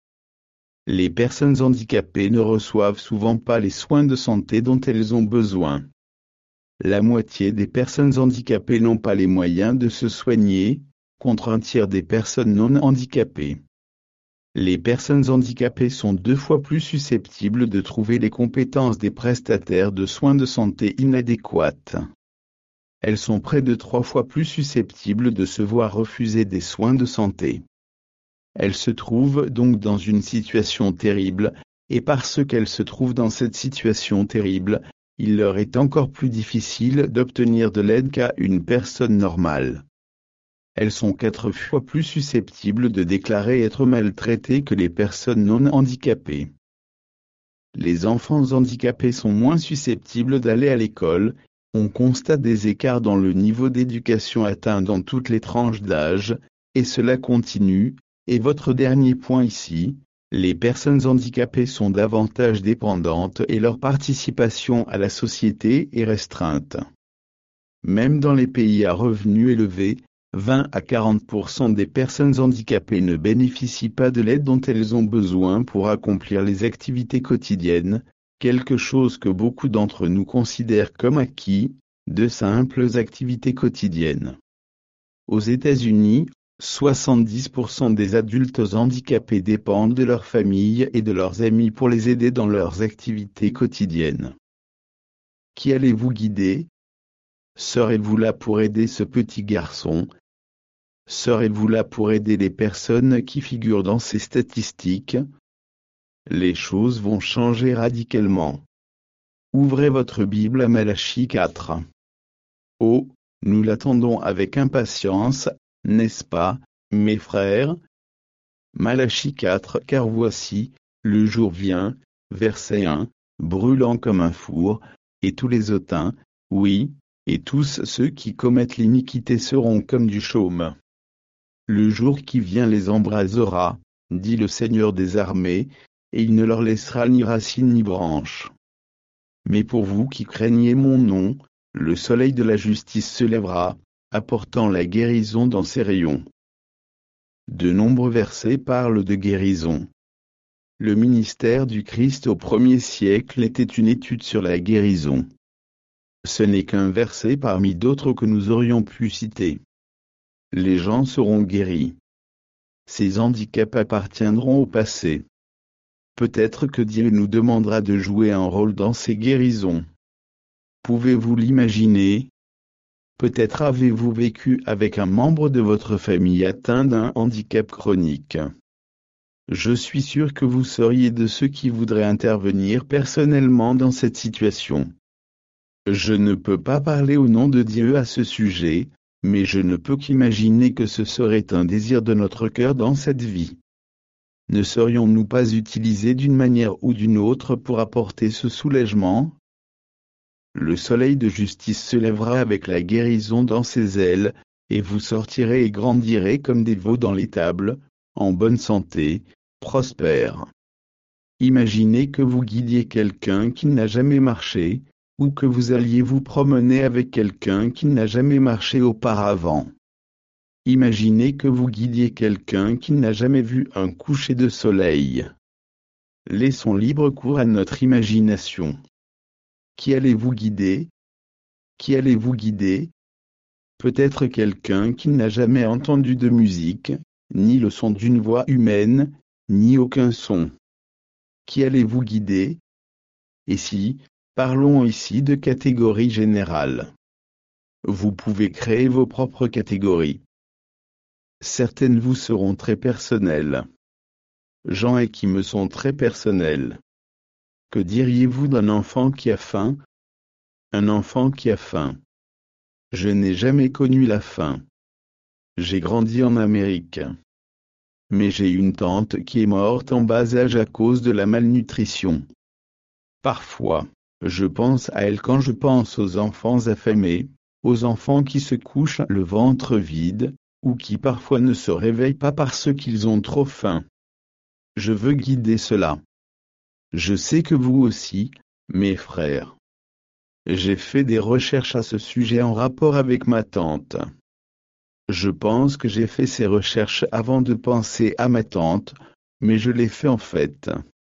Les personnes handicapées ne reçoivent souvent pas les soins de santé dont elles ont besoin. La moitié des personnes handicapées n'ont pas les moyens de se soigner, contre un tiers des personnes non handicapées. Les personnes handicapées sont deux fois plus susceptibles de trouver les compétences des prestataires de soins de santé inadéquates. Elles sont près de trois fois plus susceptibles de se voir refuser des soins de santé. Elles se trouvent donc dans une situation terrible, et parce qu'elles se trouvent dans cette situation terrible, il leur est encore plus difficile d'obtenir de l'aide qu'à une personne normale. Elles sont quatre fois plus susceptibles de déclarer être maltraitées que les personnes non handicapées. Les enfants handicapés sont moins susceptibles d'aller à l'école, on constate des écarts dans le niveau d'éducation atteint dans toutes les tranches d'âge, et cela continue, et votre dernier point ici, les personnes handicapées sont davantage dépendantes et leur participation à la société est restreinte. Même dans les pays à revenus élevés, vingt à quarante pour cent des personnes handicapées ne bénéficient pas de l'aide dont elles ont besoin pour accomplir les activités quotidiennes, quelque chose que beaucoup d'entre nous considèrent comme acquis, de simples activités quotidiennes. Aux États-Unis, soixante-dix pour cent des adultes handicapés dépendent de leur famille et de leurs amis pour les aider dans leurs activités quotidiennes. Qui allez-vous guider? Serez-vous là pour aider ce petit garçon? Serez-vous là pour aider les personnes qui figurent dans ces statistiques? Les choses vont changer radicalement. Ouvrez votre Bible à Malachie quatre. Oh, nous l'attendons avec impatience, n'est-ce pas, mes frères? Malachie quatre. Car voici, le jour vient, verset un, brûlant comme un four, et tous les hautains, oui, et tous ceux qui commettent l'iniquité seront comme du chaume. Le jour qui vient les embrasera, dit le Seigneur des armées, et il ne leur laissera ni racine ni branche. Mais pour vous qui craignez mon nom, le soleil de la justice se lèvera, apportant la guérison dans ses rayons. De nombreux versets parlent de guérison. Le ministère du Christ au premier siècle était une étude sur la guérison. Ce n'est qu'un verset parmi d'autres que nous aurions pu citer. Les gens seront guéris. ces handicaps appartiendront au passé. Peut-être que Dieu nous demandera de jouer un rôle dans ces guérisons. Pouvez-vous l'imaginer? Peut-être avez-vous vécu avec un membre de votre famille atteint d'un handicap chronique. Je suis sûr que vous seriez de ceux qui voudraient intervenir personnellement dans cette situation. Je ne peux pas parler au nom de Dieu à ce sujet, mais je ne peux qu'imaginer que ce serait un désir de notre cœur dans cette vie. Ne serions-nous pas utilisés d'une manière ou d'une autre pour apporter ce soulègement? Le soleil de justice se lèvera avec la guérison dans ses ailes, et vous sortirez et grandirez comme des veaux dans l'étable, en bonne santé, prospères. Imaginez que vous guidiez quelqu'un qui n'a jamais marché, ou que vous alliez vous promener avec quelqu'un qui n'a jamais marché auparavant. Imaginez que vous guidiez quelqu'un qui n'a jamais vu un coucher de soleil. Laissons libre cours à notre imagination. Qui allez-vous guider? Qui allez-vous guider? Peut-être quelqu'un qui n'a jamais entendu de musique, ni le son d'une voix humaine, ni aucun son. Qui allez-vous guider? Et si, parlons ici de catégories générales. Vous pouvez créer vos propres catégories. Certaines vous seront très personnelles. J'en ai qui me sont très personnelles. Que diriez-vous d'un enfant qui a faim? Un enfant qui a faim. Je n'ai jamais connu la faim. J'ai grandi en Amérique. Mais j'ai une tante qui est morte en bas âge à cause de la malnutrition. Parfois, je pense à elle quand je pense aux enfants affamés, aux enfants qui se couchent le ventre vide, ou qui parfois ne se réveillent pas parce qu'ils ont trop faim. Je veux guider cela. Je sais que vous aussi, mes frères. J'ai fait des recherches à ce sujet en rapport avec ma tante. Je pense que j'ai fait ces recherches avant de penser à ma tante, mais je l'ai fait en fait.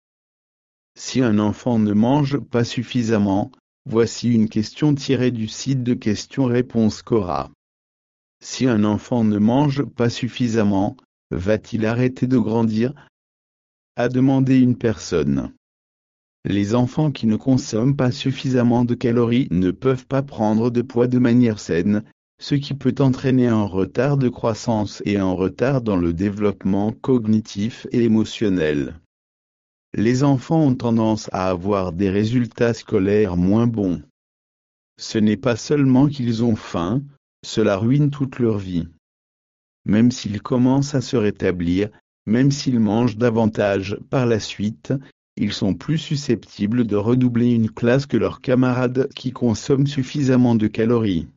Si un enfant ne mange pas suffisamment, voici une question tirée du site de questions-réponses Cora. Si un enfant ne mange pas suffisamment, va-t-il arrêter de grandir? A demandé une personne. Les enfants qui ne consomment pas suffisamment de calories ne peuvent pas prendre de poids de manière saine, ce qui peut entraîner un retard de croissance et un retard dans le développement cognitif et émotionnel. Les enfants ont tendance à avoir des résultats scolaires moins bons. Ce n'est pas seulement qu'ils ont faim, cela ruine toute leur vie. Même s'ils commencent à se rétablir, même s'ils mangent davantage par la suite, ils sont plus susceptibles de redoubler une classe que leurs camarades qui consomment suffisamment de calories.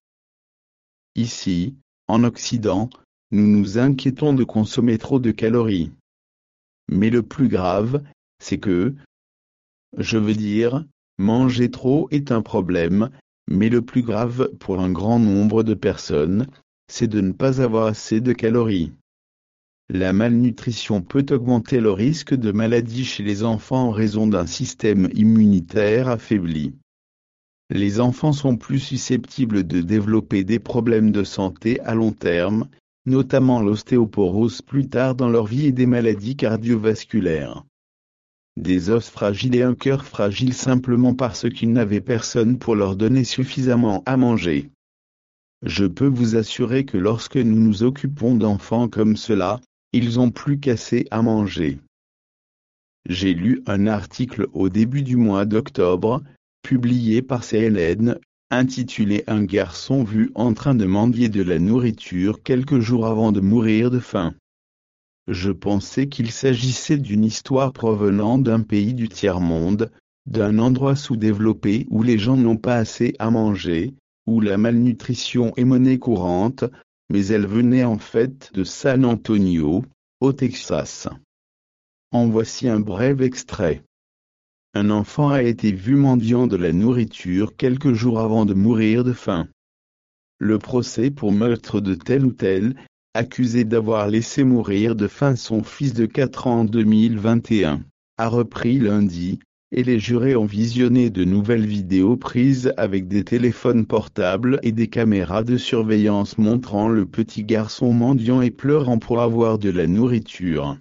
Ici, en Occident, nous nous inquiétons de consommer trop de calories. Mais le plus grave, c'est que, je veux dire, manger trop est un problème, mais le plus grave pour un grand nombre de personnes, c'est de ne pas avoir assez de calories. La malnutrition peut augmenter le risque de maladie chez les enfants en raison d'un système immunitaire affaibli. Les enfants sont plus susceptibles de développer des problèmes de santé à long terme, notamment l'ostéoporose plus tard dans leur vie et des maladies cardiovasculaires. Des os fragiles et un cœur fragile simplement parce qu'ils n'avaient personne pour leur donner suffisamment à manger. Je peux vous assurer que lorsque nous nous occupons d'enfants comme cela, ils ont plus qu'assez à manger. J'ai lu un article au début du mois d'octobre, publié par C N N, intitulé « Un garçon vu en train de mendier de la nourriture quelques jours avant de mourir de faim ». Je pensais qu'il s'agissait d'une histoire provenant d'un pays du tiers-monde, d'un endroit sous-développé où les gens n'ont pas assez à manger, où la malnutrition est monnaie courante, mais elle venait en fait de San Antonio, au Texas. En voici un bref extrait. Un enfant a été vu mendiant de la nourriture quelques jours avant de mourir de faim. Le procès pour meurtre de tel ou tel, accusé d'avoir laissé mourir de faim son fils de quatre ans en deux mille vingt et un, a repris lundi, et les jurés ont visionné de nouvelles vidéos prises avec des téléphones portables et des caméras de surveillance montrant le petit garçon mendiant et pleurant pour avoir de la nourriture.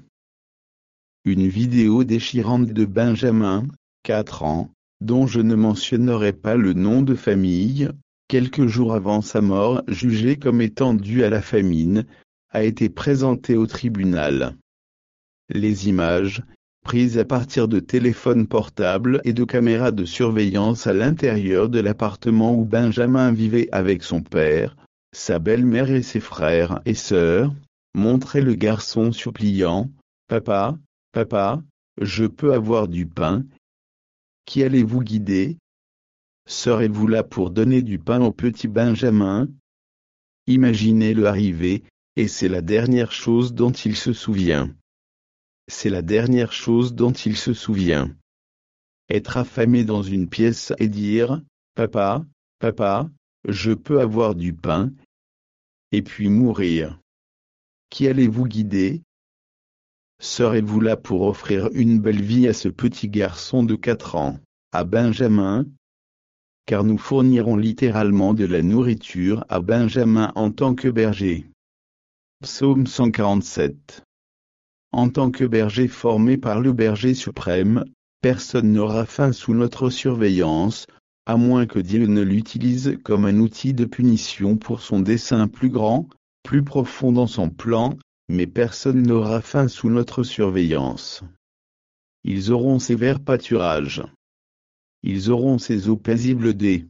Une vidéo déchirante de Benjamin, quatre ans, dont je ne mentionnerai pas le nom de famille, quelques jours avant sa mort jugée comme étant due à la famine, a été présentée au tribunal. Les images, prises à partir de téléphones portables et de caméras de surveillance à l'intérieur de l'appartement où Benjamin vivait avec son père, sa belle-mère et ses frères et sœurs, montraient le garçon suppliant « Papa, papa, je peux avoir du pain? Qui allez-vous guider? Serez-vous là pour donner du pain au petit Benjamin ?» Imaginez-le arriver, et c'est la dernière chose dont il se souvient. C'est la dernière chose dont il se souvient. Être affamé dans une pièce et dire « Papa, papa, je peux avoir du pain ?» et puis mourir. Qui allez-vous guider? Serez-vous là pour offrir une belle vie à ce petit garçon de quatre ans, à Benjamin? Car nous fournirons littéralement de la nourriture à Benjamin en tant que berger. Psaume cent quarante-sept. En tant que berger formé par le berger suprême, personne n'aura faim sous notre surveillance, à moins que Dieu ne l'utilise comme un outil de punition pour son dessein plus grand, plus profond dans son plan, mais personne n'aura faim sous notre surveillance. Ils auront ses verts pâturages. Ils auront ses eaux paisibles des.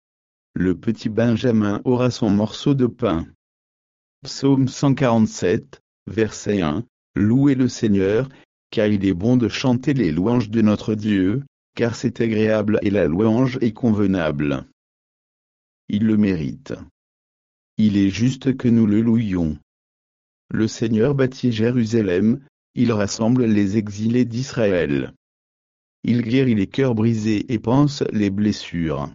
Le petit Benjamin aura son morceau de pain. Psaume cent quarante-sept, verset un. Louez le Seigneur, car il est bon de chanter les louanges de notre Dieu, car c'est agréable et la louange est convenable. Il le mérite. Il est juste que nous le louions. Le Seigneur bâtit Jérusalem, il rassemble les exilés d'Israël. Il guérit les cœurs brisés et panse les blessures.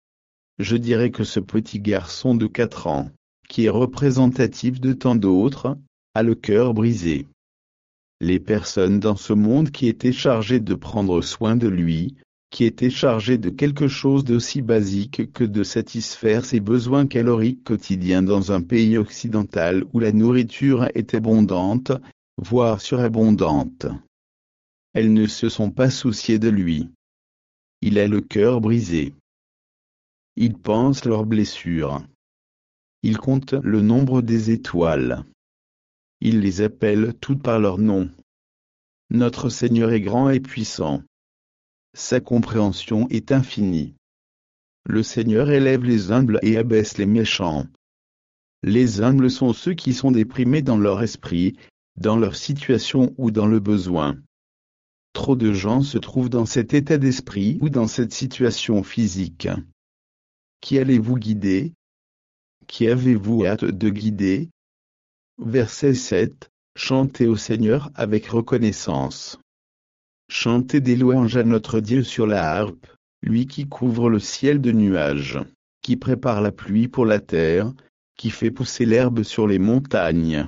Je dirais que ce petit garçon de quatre ans, qui est représentatif de tant d'autres, a le cœur brisé. Les personnes dans ce monde qui étaient chargées de prendre soin de lui, qui étaient chargées de quelque chose d'aussi basique que de satisfaire ses besoins caloriques quotidiens dans un pays occidental où la nourriture est abondante, voire surabondante. Elles ne se sont pas souciées de lui. Il a le cœur brisé. Ils pensent leurs blessures. Ils comptent le nombre des étoiles. Il les appelle toutes par leur nom. Notre Seigneur est grand et puissant. Sa compréhension est infinie. Le Seigneur élève les humbles et abaisse les méchants. Les humbles sont ceux qui sont déprimés dans leur esprit, dans leur situation ou dans le besoin. Trop de gens se trouvent dans cet état d'esprit ou dans cette situation physique. Qui allez-vous guider? Qui avez-vous hâte de guider? Verset sept. Chantez au Seigneur avec reconnaissance. Chantez des louanges à notre Dieu sur la harpe, lui qui couvre le ciel de nuages, qui prépare la pluie pour la terre, qui fait pousser l'herbe sur les montagnes.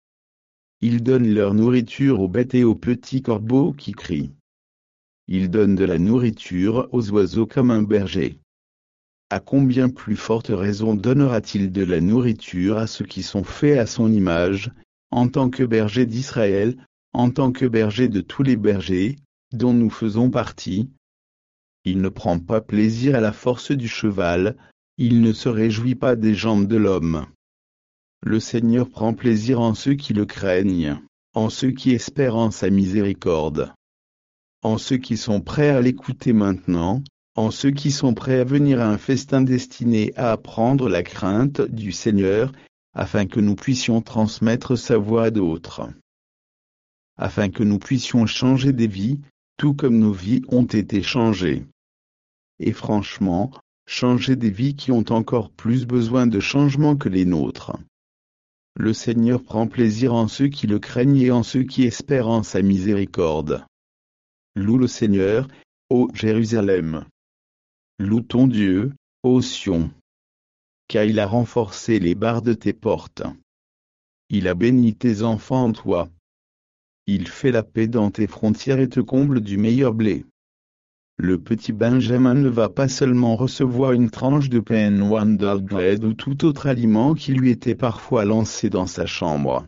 Il donne leur nourriture aux bêtes et aux petits corbeaux qui crient. Il donne de la nourriture aux oiseaux comme un berger. À combien plus forte raison donnera-t-il de la nourriture à ceux qui sont faits à son image, en tant que berger d'Israël, en tant que berger de tous les bergers, dont nous faisons partie? Il ne prend pas plaisir à la force du cheval, il ne se réjouit pas des jambes de l'homme. Le Seigneur prend plaisir en ceux qui le craignent, en ceux qui espèrent en sa miséricorde. En ceux qui sont prêts à l'écouter maintenant, en ceux qui sont prêts à venir à un festin destiné à apprendre la crainte du Seigneur, afin que nous puissions transmettre sa voix à d'autres. Afin que nous puissions changer des vies, tout comme nos vies ont été changées. Et franchement, changer des vies qui ont encore plus besoin de changement que les nôtres. Le Seigneur prend plaisir en ceux qui le craignent et en ceux qui espèrent en sa miséricorde. Loue le Seigneur, ô Jérusalem. Loue ton Dieu, ô Sion. Car il a renforcé les barres de tes portes. Il a béni tes enfants en toi. Il fait la paix dans tes frontières et te comble du meilleur blé. Le petit Benjamin ne va pas seulement recevoir une tranche de pain Wonder Bread ou tout autre aliment qui lui était parfois lancé dans sa chambre.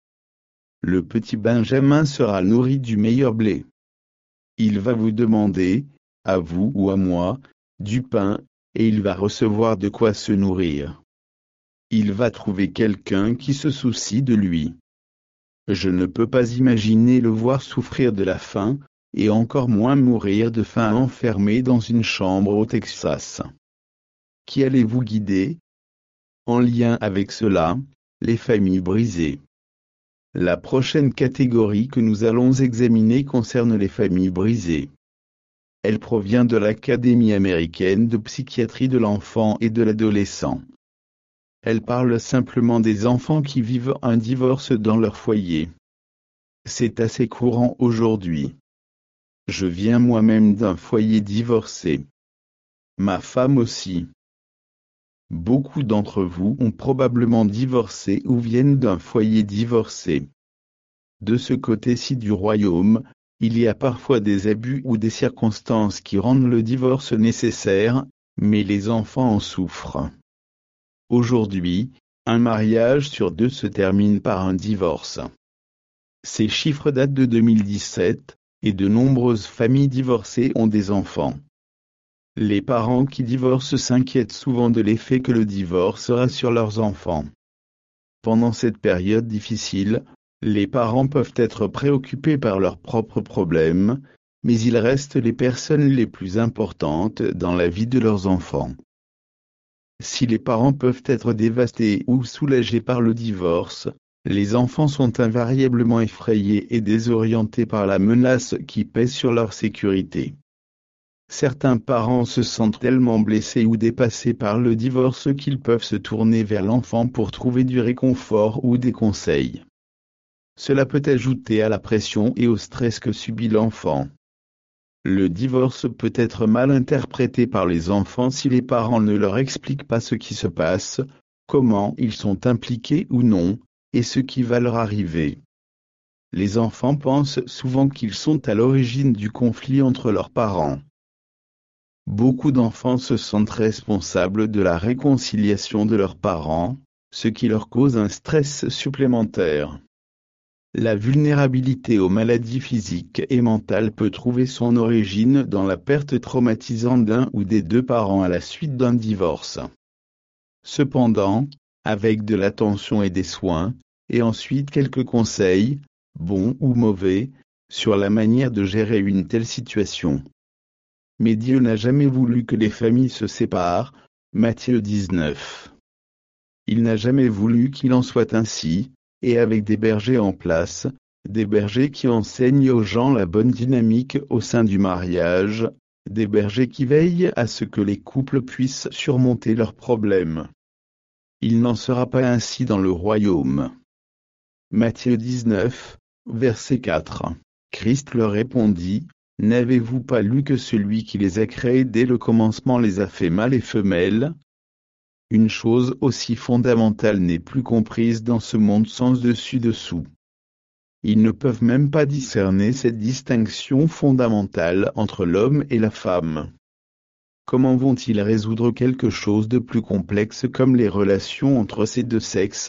Le petit Benjamin sera nourri du meilleur blé. Il va vous demander, à vous ou à moi, du pain, et il va recevoir de quoi se nourrir. Il va trouver quelqu'un qui se soucie de lui. Je ne peux pas imaginer le voir souffrir de la faim, et encore moins mourir de faim enfermé dans une chambre au Texas. Qui allez-vous guider? En lien avec cela, les familles brisées. La prochaine catégorie que nous allons examiner concerne les familles brisées. Elle provient de l'Académie américaine de psychiatrie de l'enfant et de l'adolescent. Elle parle simplement des enfants qui vivent un divorce dans leur foyer. C'est assez courant aujourd'hui. Je viens moi-même d'un foyer divorcé. Ma femme aussi. Beaucoup d'entre vous ont probablement divorcé ou viennent d'un foyer divorcé. De ce côté-ci du royaume, il y a parfois des abus ou des circonstances qui rendent le divorce nécessaire, mais les enfants en souffrent. Aujourd'hui, un mariage sur deux se termine par un divorce. Ces chiffres datent de deux mille dix-sept, et de nombreuses familles divorcées ont des enfants. Les parents qui divorcent s'inquiètent souvent de l'effet que le divorce aura sur leurs enfants. Pendant cette période difficile, les parents peuvent être préoccupés par leurs propres problèmes, mais ils restent les personnes les plus importantes dans la vie de leurs enfants. Si les parents peuvent être dévastés ou soulagés par le divorce, les enfants sont invariablement effrayés et désorientés par la menace qui pèse sur leur sécurité. Certains parents se sentent tellement blessés ou dépassés par le divorce qu'ils peuvent se tourner vers l'enfant pour trouver du réconfort ou des conseils. Cela peut ajouter à la pression et au stress que subit l'enfant. Le divorce peut être mal interprété par les enfants si les parents ne leur expliquent pas ce qui se passe, comment ils sont impliqués ou non, et ce qui va leur arriver. Les enfants pensent souvent qu'ils sont à l'origine du conflit entre leurs parents. Beaucoup d'enfants se sentent responsables de la réconciliation de leurs parents, ce qui leur cause un stress supplémentaire. La vulnérabilité aux maladies physiques et mentales peut trouver son origine dans la perte traumatisante d'un ou des deux parents à la suite d'un divorce. Cependant, avec de l'attention et des soins, et ensuite quelques conseils, bons ou mauvais, sur la manière de gérer une telle situation. Mais Dieu n'a jamais voulu que les familles se séparent, Matthieu dix-neuf. Il n'a jamais voulu qu'il en soit ainsi, et avec des bergers en place, des bergers qui enseignent aux gens la bonne dynamique au sein du mariage, des bergers qui veillent à ce que les couples puissent surmonter leurs problèmes. Il n'en sera pas ainsi dans le royaume. Matthieu dix-neuf, verset quatre. Christ leur répondit, « N'avez-vous pas lu que celui qui les a créés dès le commencement les a fait mâles et femelles ? Une chose aussi fondamentale n'est plus comprise dans ce monde sans dessus-dessous. Ils ne peuvent même pas discerner cette distinction fondamentale entre l'homme et la femme. Comment vont-ils résoudre quelque chose de plus complexe comme les relations entre ces deux sexes?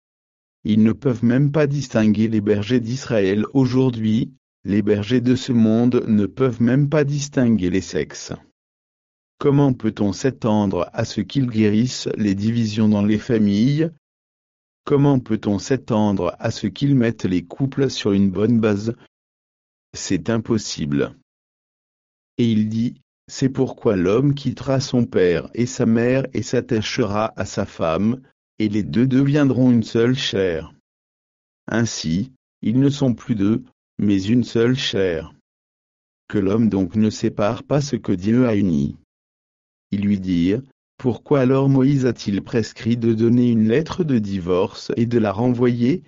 Ils ne peuvent même pas distinguer les bergers d'Israël aujourd'hui, les bergers de ce monde ne peuvent même pas distinguer les sexes. Comment peut-on s'attendre à ce qu'ils guérissent les divisions dans les familles? Comment peut-on s'attendre à ce qu'ils mettent les couples sur une bonne base? C'est impossible. Et il dit, c'est pourquoi l'homme quittera son père et sa mère et s'attachera à sa femme, et les deux deviendront une seule chair. Ainsi, ils ne sont plus deux, mais une seule chair. Que l'homme donc ne sépare pas ce que Dieu a uni. Ils lui dirent, pourquoi alors Moïse a-t-il prescrit de donner une lettre de divorce et de la renvoyer?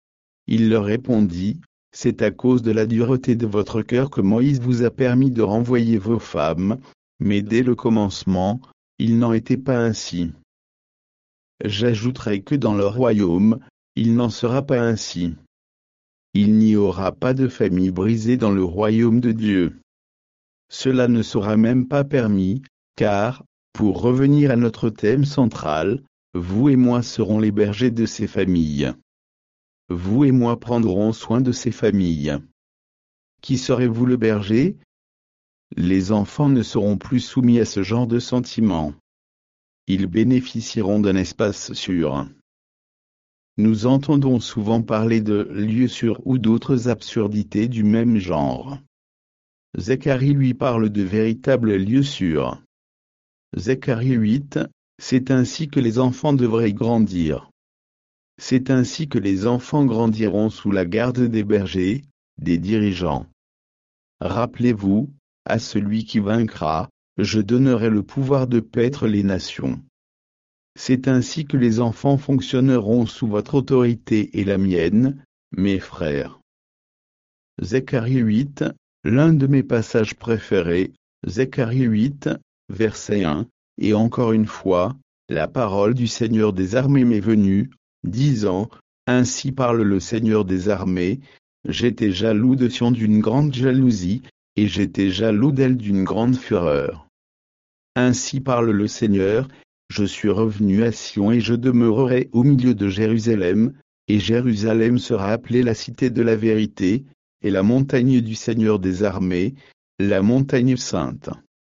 Il leur répondit, c'est à cause de la dureté de votre cœur que Moïse vous a permis de renvoyer vos femmes, mais dès le commencement, il n'en était pas ainsi. J'ajouterai que dans le royaume, il n'en sera pas ainsi. Il n'y aura pas de famille brisée dans le royaume de Dieu. cela ne sera même pas permis, car, pour revenir à notre thème central, vous et moi serons les bergers de ces familles. Vous et moi prendrons soin de ces familles. Qui serez-vous le berger? Les enfants ne seront plus soumis à ce genre de sentiments. Ils bénéficieront d'un espace sûr. Nous entendons souvent parler de lieux sûrs ou d'autres absurdités du même genre. Zacharie lui parle de véritables lieux sûrs. Zacharie huit, c'est ainsi que les enfants devraient grandir. C'est ainsi que les enfants grandiront sous la garde des bergers, des dirigeants. Rappelez-vous, à celui qui vaincra, je donnerai le pouvoir de paître les nations. C'est ainsi que les enfants fonctionneront sous votre autorité et la mienne, mes frères. Zacharie huit, l'un de mes passages préférés, Zacharie huit, verset un, et encore une fois, la parole du Seigneur des armées m'est venue, disant, ainsi parle le Seigneur des armées, j'étais jaloux de Sion d'une grande jalousie, et j'étais jaloux d'elle d'une grande fureur. Ainsi parle le Seigneur, je suis revenu à Sion et je demeurerai au milieu de Jérusalem, et Jérusalem sera appelée la cité de la vérité, et la montagne du Seigneur des armées, la montagne sainte.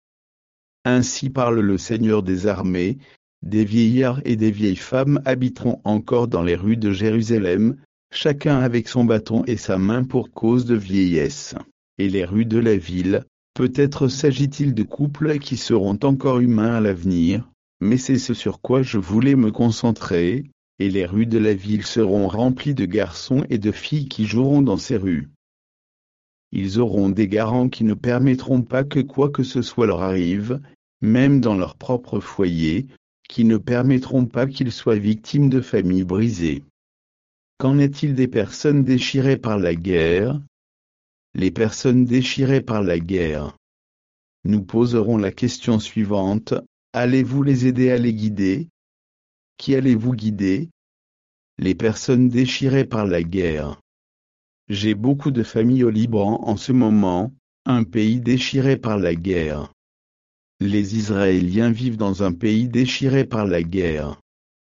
Ainsi parle le Seigneur des armées, des vieillards et des vieilles femmes habiteront encore dans les rues de Jérusalem, chacun avec son bâton et sa main pour cause de vieillesse. Et les rues de la ville, peut-être s'agit-il de couples qui seront encore humains à l'avenir, mais c'est ce sur quoi je voulais me concentrer, et les rues de la ville seront remplies de garçons et de filles qui joueront dans ces rues. Ils auront des garants qui ne permettront pas que quoi que ce soit leur arrive, même dans leur propre foyer, qui ne permettront pas qu'ils soient victimes de familles brisées. Qu'en est-il des personnes déchirées par la guerre? Les personnes déchirées par la guerre. Nous poserons la question suivante, allez-vous les aider à les guider? Qui allez-vous guider? Les personnes déchirées par la guerre. J'ai beaucoup de familles au Liban en ce moment, un pays déchiré par la guerre. Les Israéliens vivent dans un pays déchiré par la guerre.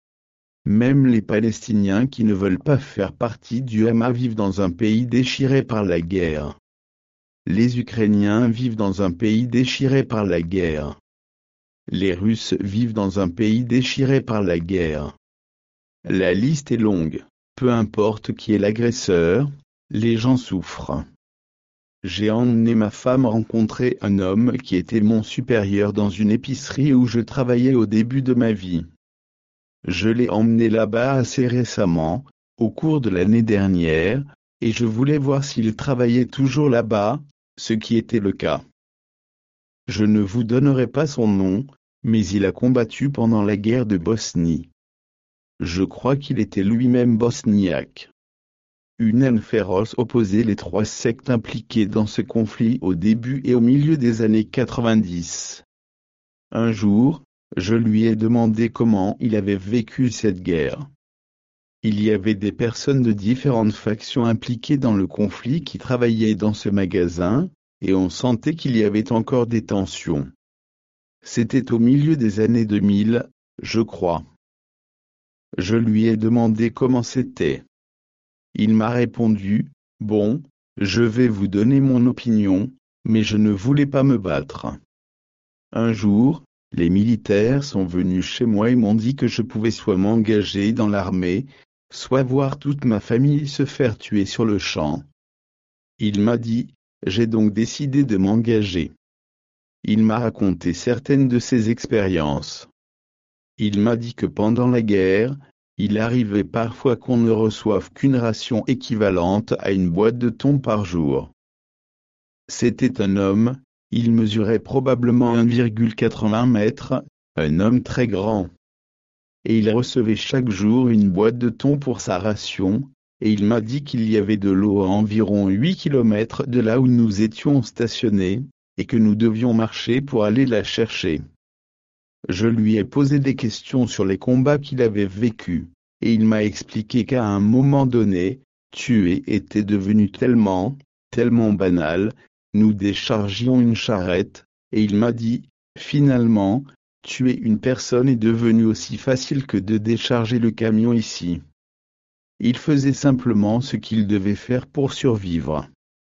Même les Palestiniens qui ne veulent pas faire partie du Hamas vivent dans un pays déchiré par la guerre. Les Ukrainiens vivent dans un pays déchiré par la guerre. Les Russes vivent dans un pays déchiré par la guerre. La liste est longue. Peu importe qui est l'agresseur, les gens souffrent. J'ai emmené ma femme rencontrer un homme qui était mon supérieur dans une épicerie où je travaillais au début de ma vie. Je l'ai emmené là-bas assez récemment, au cours de l'année dernière, et je voulais voir s'il travaillait toujours là-bas, ce qui était le cas. Je ne vous donnerai pas son nom, mais il a combattu pendant la guerre de Bosnie. Je crois qu'il était lui-même bosniaque. Une haine féroce opposait les trois sectes impliquées dans ce conflit au début et au milieu des années quatre-vingt-dix. Un jour, je lui ai demandé comment il avait vécu cette guerre. Il y avait des personnes de différentes factions impliquées dans le conflit qui travaillaient dans ce magasin, et on sentait qu'il y avait encore des tensions. C'était au milieu des années deux mille, je crois. Je lui ai demandé comment c'était. Il m'a répondu, « Bon, je vais vous donner mon opinion, mais je ne voulais pas me battre. » Un jour, les militaires sont venus chez moi et m'ont dit que je pouvais soit m'engager dans l'armée, soit voir toute ma famille se faire tuer sur le champ. Il m'a dit, j'ai donc décidé de m'engager. Il m'a raconté certaines de ses expériences. Il m'a dit que pendant la guerre, il arrivait parfois qu'on ne reçoive qu'une ration équivalente à une boîte de thon par jour. C'était un homme, il mesurait probablement un virgule quatre-vingts mètres, un homme très grand. Et il recevait chaque jour une boîte de thon pour sa ration, et il m'a dit qu'il y avait de l'eau à environ huit kilomètres de là où nous étions stationnés, et que nous devions marcher pour aller la chercher. Je lui ai posé des questions sur les combats qu'il avait vécus, et il m'a expliqué qu'à un moment donné, tuer était devenu tellement, tellement banal, nous déchargions une charrette, et il m'a dit, finalement, tuer une personne est devenu aussi facile que de décharger le camion ici. Il faisait simplement ce qu'il devait faire pour survivre.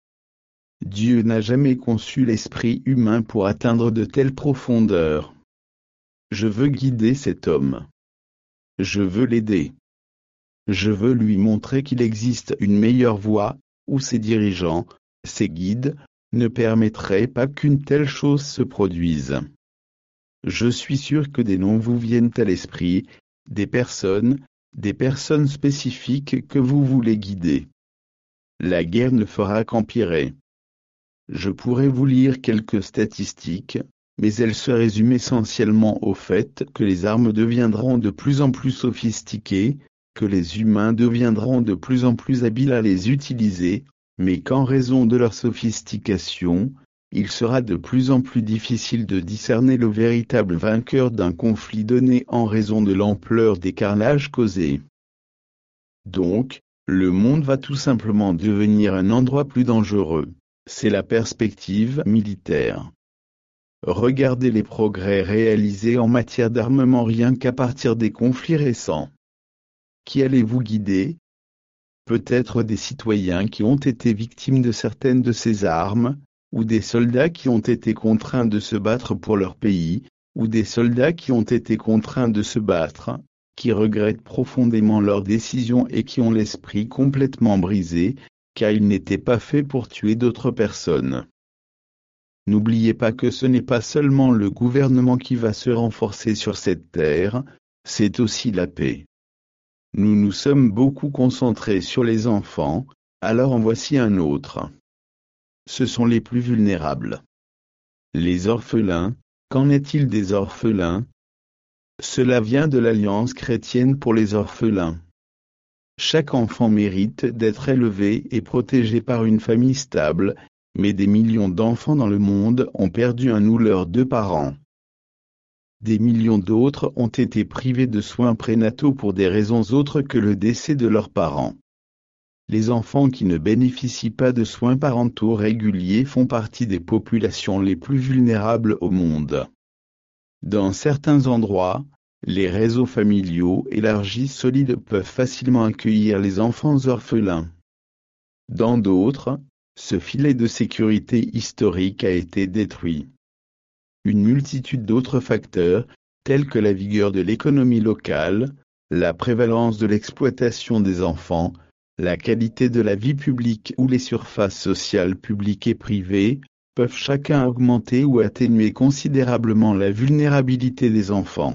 Dieu n'a jamais conçu l'esprit humain pour atteindre de telles profondeurs. Je veux guider cet homme. Je veux l'aider. Je veux lui montrer qu'il existe une meilleure voie, où ses dirigeants, ses guides, ne permettraient pas qu'une telle chose se produise. Je suis sûr que des noms vous viennent à l'esprit, des personnes, des personnes spécifiques que vous voulez guider. La guerre ne fera qu'empirer. Je pourrais vous lire quelques statistiques, mais elles se résument essentiellement au fait que les armes deviendront de plus en plus sophistiquées, que les humains deviendront de plus en plus habiles à les utiliser, mais qu'en raison de leur sophistication, il sera de plus en plus difficile de discerner le véritable vainqueur d'un conflit donné en raison de l'ampleur des carnages causés. Donc, le monde va tout simplement devenir un endroit plus dangereux. C'est la perspective militaire. Regardez les progrès réalisés en matière d'armement rien qu'à partir des conflits récents. Qui allez-vous guider? Peut-être des citoyens qui ont été victimes de certaines de ces armes, ou des soldats qui ont été contraints de se battre pour leur pays, ou des soldats qui ont été contraints de se battre, qui regrettent profondément leur décision et qui ont l'esprit complètement brisé, car ils n'étaient pas faits pour tuer d'autres personnes. N'oubliez pas que ce n'est pas seulement le gouvernement qui va se renforcer sur cette terre, c'est aussi la paix. Nous nous sommes beaucoup concentrés sur les enfants, alors en voici un autre. Ce sont les plus vulnérables. Les orphelins, qu'en est-il des orphelins? Cela vient de l'Alliance chrétienne pour les orphelins. Chaque enfant mérite d'être élevé et protégé par une famille stable, mais des millions d'enfants dans le monde ont perdu un ou leurs deux parents. Des millions d'autres ont été privés de soins prénataux pour des raisons autres que le décès de leurs parents. Les enfants qui ne bénéficient pas de soins parentaux réguliers font partie des populations les plus vulnérables au monde. Dans certains endroits, les réseaux familiaux élargis solides peuvent facilement accueillir les enfants orphelins. Dans d'autres, ce filet de sécurité historique a été détruit. Une multitude d'autres facteurs, tels que la vigueur de l'économie locale, la prévalence de l'exploitation des enfants, la qualité de la vie publique ou les surfaces sociales publiques et privées, peuvent chacun augmenter ou atténuer considérablement la vulnérabilité des enfants.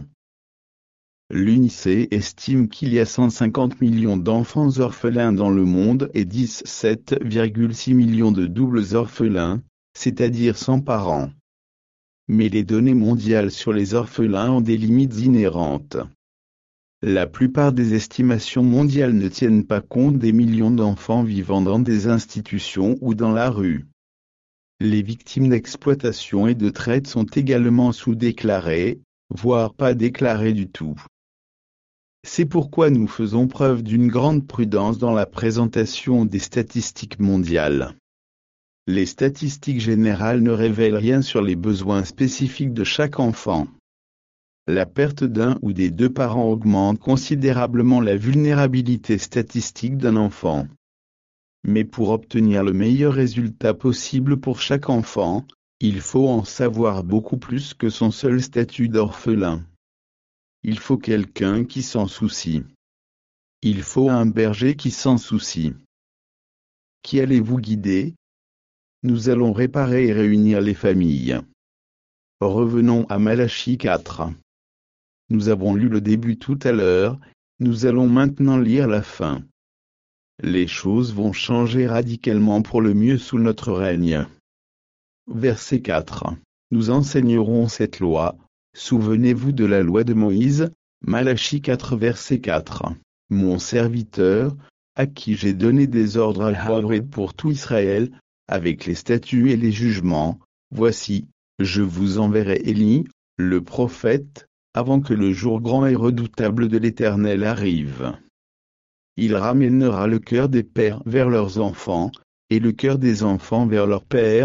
L'UNICEF estime qu'il y a cent cinquante millions d'enfants orphelins dans le monde et dix-sept virgule six millions de doubles orphelins, c'est-à-dire sans parents. Mais les données mondiales sur les orphelins ont des limites inhérentes. La plupart des estimations mondiales ne tiennent pas compte des millions d'enfants vivant dans des institutions ou dans la rue. Les victimes d'exploitation et de traite sont également sous-déclarées, voire pas déclarées du tout. C'est pourquoi nous faisons preuve d'une grande prudence dans la présentation des statistiques mondiales. Les statistiques générales ne révèlent rien sur les besoins spécifiques de chaque enfant. La perte d'un ou des deux parents augmente considérablement la vulnérabilité statistique d'un enfant. Mais pour obtenir le meilleur résultat possible pour chaque enfant, il faut en savoir beaucoup plus que son seul statut d'orphelin. Il faut quelqu'un qui s'en soucie. Il faut un berger qui s'en soucie. Qui allez-vous guider? Nous allons réparer et réunir les familles. Revenons à Malachie quatre. Nous avons lu le début tout à l'heure, nous allons maintenant lire la fin. Les choses vont changer radicalement pour le mieux sous notre règne. Verset quatre. Nous enseignerons cette loi. Souvenez-vous de la loi de Moïse, Malachie quatre verset quatre. Mon serviteur, à qui j'ai donné des ordres à Horeb pour tout Israël, avec les statuts et les jugements, voici, je vous enverrai Élie, le prophète, avant que le jour grand et redoutable de l'Éternel arrive. Il ramènera le cœur des pères vers leurs enfants, et le cœur des enfants vers leurs pères,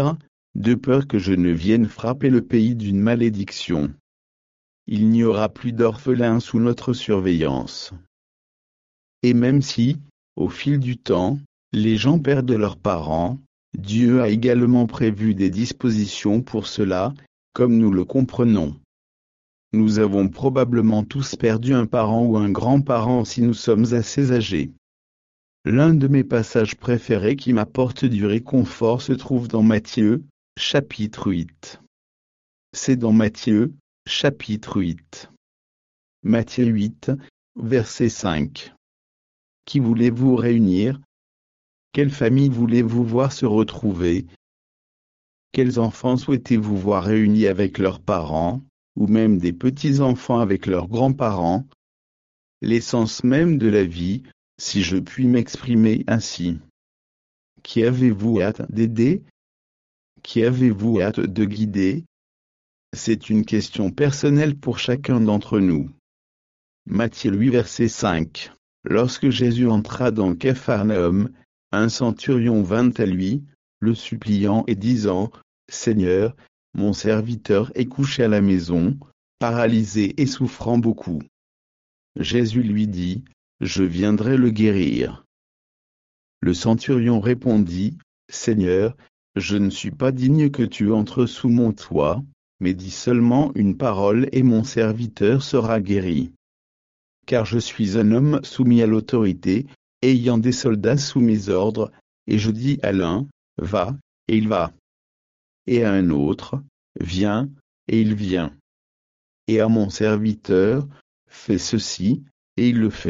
de peur que je ne vienne frapper le pays d'une malédiction. Il n'y aura plus d'orphelins sous notre surveillance. Et même si, au fil du temps, les gens perdent leurs parents, Dieu a également prévu des dispositions pour cela, comme nous le comprenons. Nous avons probablement tous perdu un parent ou un grand-parent si nous sommes assez âgés. L'un de mes passages préférés qui m'apporte du réconfort se trouve dans Matthieu, chapitre huit. C'est dans Matthieu, chapitre huit. Matthieu huit, verset cinq. Qui voulez-vous réunir? Quelle famille voulez-vous voir se retrouver? Quels enfants souhaitez-vous voir réunis avec leurs parents, ou même des petits-enfants avec leurs grands-parents? L'essence même de la vie, si je puis m'exprimer ainsi. Qui avez-vous hâte d'aider? Qui avez-vous hâte de guider? C'est une question personnelle pour chacun d'entre nous. Matthieu huit verset cinq. Lorsque Jésus entra dans Capharnaüm, un centurion vint à lui, le suppliant et disant, « Seigneur, mon serviteur est couché à la maison, paralysé et souffrant beaucoup. » Jésus lui dit, « Je viendrai le guérir. » Le centurion répondit, « Seigneur, je ne suis pas digne que tu entres sous mon toit, mais dis seulement une parole et mon serviteur sera guéri. Car je suis un homme soumis à l'autorité, ayant des soldats sous mes ordres, et je dis à l'un, va, et il va. Et à un autre, viens, et il vient. Et à mon serviteur, fais ceci, et il le fait. »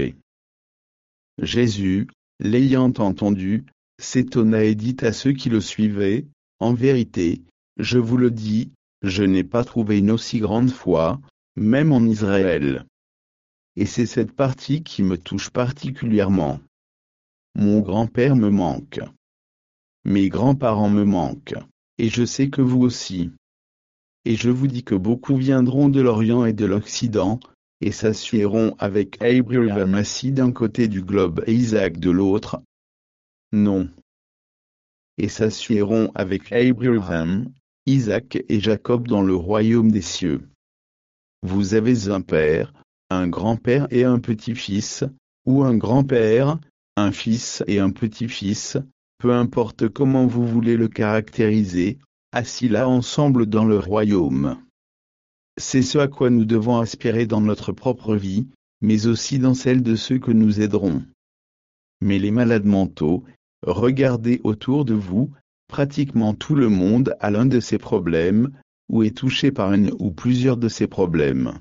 Jésus, l'ayant entendu, s'étonna et dit à ceux qui le suivaient, « En vérité, je vous le dis, je n'ai pas trouvé une aussi grande foi, même en Israël. » Et c'est cette partie qui me touche particulièrement. Mon grand-père me manque. Mes grands-parents me manquent, et je sais que vous aussi. Et je vous dis que beaucoup viendront de l'Orient et de l'Occident, et s'associeront avec Abraham assis d'un côté du globe et Isaac de l'autre. Non. Et s'associeront avec Abraham, Isaac et Jacob dans le royaume des cieux. Vous avez un père, un grand-père et un petit-fils, ou un grand-père, un fils et un petit-fils, peu importe comment vous voulez le caractériser, assis là ensemble dans le royaume. C'est ce à quoi nous devons aspirer dans notre propre vie, mais aussi dans celle de ceux que nous aiderons. Mais les malades mentaux, regardez autour de vous, pratiquement tout le monde a l'un de ces problèmes, ou est touché par un ou plusieurs de ces problèmes.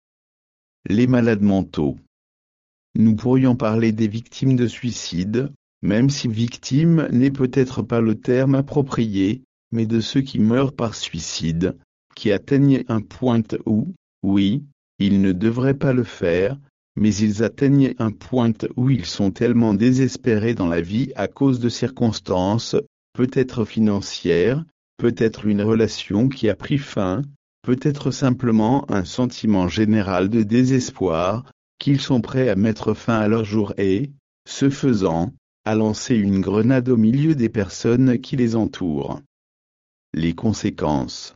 Les malades mentaux. Nous pourrions parler des victimes de suicide, même si victime n'est peut-être pas le terme approprié, mais de ceux qui meurent par suicide, qui atteignent un point où, oui, ils ne devraient pas le faire, mais ils atteignent un point où ils sont tellement désespérés dans la vie à cause de circonstances, peut-être financières, peut-être une relation qui a pris fin, peut-être simplement un sentiment général de désespoir, qu'ils sont prêts à mettre fin à leur jour et, ce faisant, à lancer une grenade au milieu des personnes qui les entourent. Les conséquences.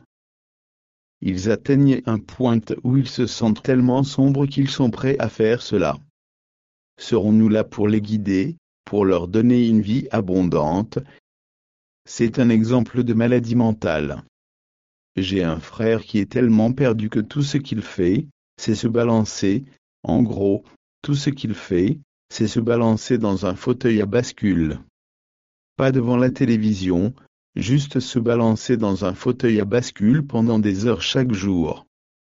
Ils atteignent un point où ils se sentent tellement sombres qu'ils sont prêts à faire cela. Serons-nous là pour les guider, pour leur donner une vie abondante? C'est un exemple de maladie mentale. J'ai un frère qui est tellement perdu que tout ce qu'il fait, c'est se balancer. En gros, tout ce qu'il fait, c'est se balancer dans un fauteuil à bascule. Pas devant la télévision, juste se balancer dans un fauteuil à bascule pendant des heures chaque jour.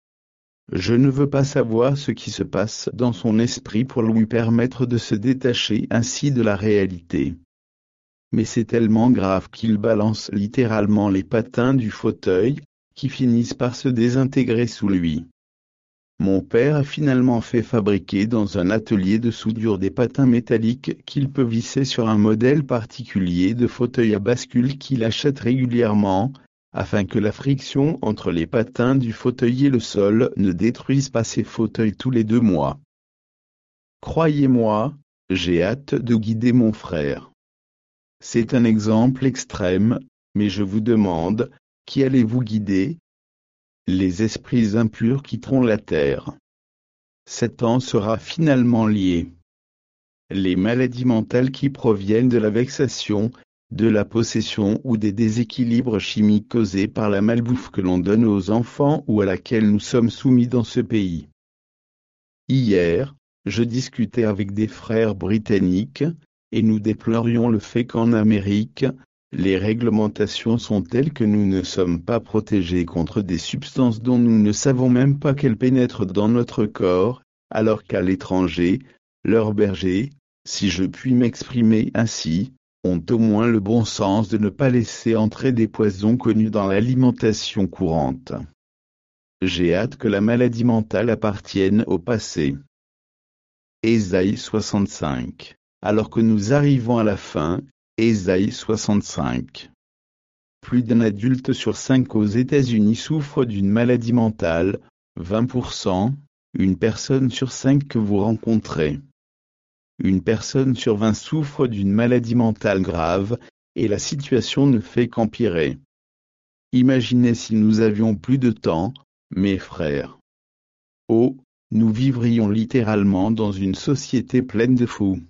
Je ne veux pas savoir ce qui se passe dans son esprit pour lui permettre de se détacher ainsi de la réalité. Mais c'est tellement grave qu'il balance littéralement les patins du fauteuil, qui finissent par se désintégrer sous lui. Mon père a finalement fait fabriquer dans un atelier de soudure des patins métalliques qu'il peut visser sur un modèle particulier de fauteuil à bascule qu'il achète régulièrement, afin que la friction entre les patins du fauteuil et le sol ne détruise pas ces fauteuils tous les deux mois. Croyez-moi, j'ai hâte de guider mon frère. C'est un exemple extrême, mais je vous demande, Qui allez-vous guider? Les esprits impurs quitteront la terre. Satan sera finalement lié. Les maladies mentales qui proviennent de la vexation, de la possession ou des déséquilibres chimiques causés par la malbouffe que l'on donne aux enfants ou à laquelle nous sommes soumis dans ce pays. Hier, je discutais avec des frères britanniques, et nous déplorions le fait qu'en Amérique, les réglementations sont telles que nous ne sommes pas protégés contre des substances dont nous ne savons même pas qu'elles pénètrent dans notre corps, alors qu'à l'étranger, leurs bergers, si je puis m'exprimer ainsi, ont au moins le bon sens de ne pas laisser entrer des poisons connus dans l'alimentation courante. J'ai hâte que la maladie mentale appartienne au passé. Ésaïe soixante-cinq. Alors que nous arrivons à la fin, Ésaïe soixante-cinq. Plus d'un adulte sur cinq aux États-Unis souffre d'une maladie mentale, vingt pour cent, une personne sur cinq que vous rencontrez. Une personne sur vingt souffre d'une maladie mentale grave, et la situation ne fait qu'empirer. Imaginez si nous avions plus de temps, mes frères. Oh, nous vivrions littéralement dans une société pleine de fous.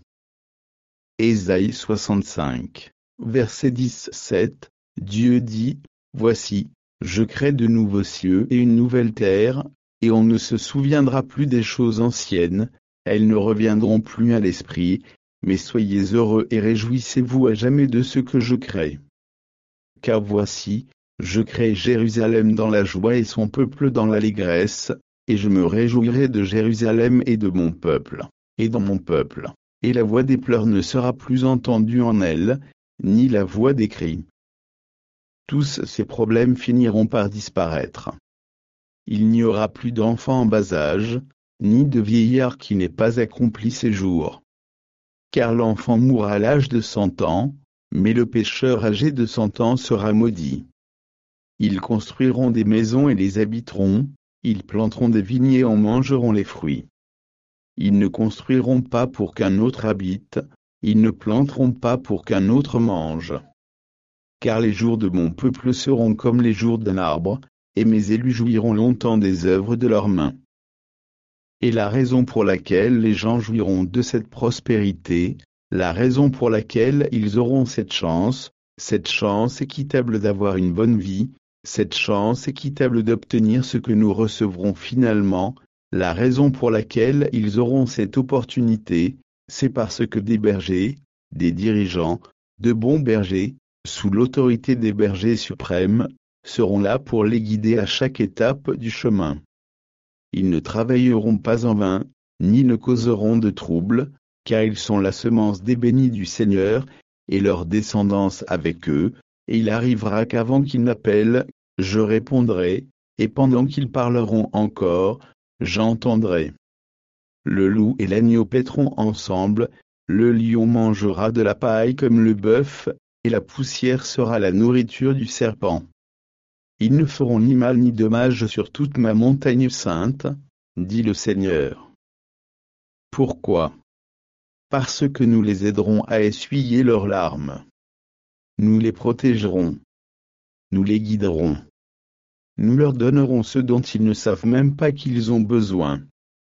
Ésaïe soixante-cinq, verset dix-sept, Dieu dit, « Voici, je crée de nouveaux cieux et une nouvelle terre, et on ne se souviendra plus des choses anciennes, elles ne reviendront plus à l'esprit, mais soyez heureux et réjouissez-vous à jamais de ce que je crée. Car voici, je crée Jérusalem dans la joie et son peuple dans l'allégresse, et je me réjouirai de Jérusalem et de mon peuple, et dans mon peuple, et la voix des pleurs ne sera plus entendue en elle, ni la voix des cris. Tous ces problèmes finiront par disparaître. Il n'y aura plus d'enfants en bas âge, ni de vieillard qui n'ait pas accompli ses jours. Car l'enfant mourra à l'âge de cent ans, mais le pécheur âgé de cent ans sera maudit. Ils construiront des maisons et les habiteront, ils planteront des vignes et en mangeront les fruits. Ils ne construiront pas pour qu'un autre habite, ils ne planteront pas pour qu'un autre mange. Car les jours de mon peuple seront comme les jours d'un arbre, et mes élus jouiront longtemps des œuvres de leurs mains. Et la raison pour laquelle les gens jouiront de cette prospérité, la raison pour laquelle ils auront cette chance, cette chance équitable d'avoir une bonne vie, cette chance équitable d'obtenir ce que nous recevrons finalement, la raison pour laquelle ils auront cette opportunité, c'est parce que des bergers, des dirigeants, de bons bergers, sous l'autorité des bergers suprêmes, seront là pour les guider à chaque étape du chemin. Ils ne travailleront pas en vain, ni ne causeront de troubles, car ils sont la semence des bénis du Seigneur, et leur descendance avec eux, et il arrivera qu'avant qu'ils n'appellent, je répondrai, et pendant qu'ils parleront encore, j'entendrai. Le loup et l'agneau paîtront ensemble, le lion mangera de la paille comme le bœuf, et la poussière sera la nourriture du serpent. Ils ne feront ni mal ni dommage sur toute ma montagne sainte, dit le Seigneur. Pourquoi? Parce que nous les aiderons à essuyer leurs larmes. Nous les protégerons. Nous les guiderons. Nous leur donnerons ce dont ils ne savent même pas qu'ils ont besoin.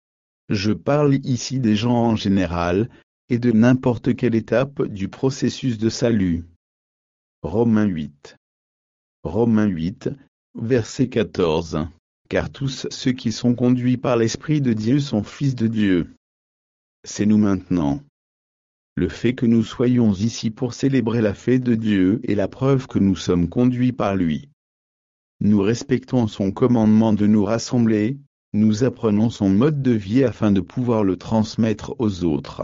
Je parle ici des gens en général, et de n'importe quelle étape du processus de salut. Romains huit. Romains huit, verset quatorze. Car tous ceux qui sont conduits par l'Esprit de Dieu sont fils de Dieu. C'est nous maintenant. Le fait que nous soyons ici pour célébrer la fête de Dieu est la preuve que nous sommes conduits par lui. Nous respectons son commandement de nous rassembler, nous apprenons son mode de vie afin de pouvoir le transmettre aux autres.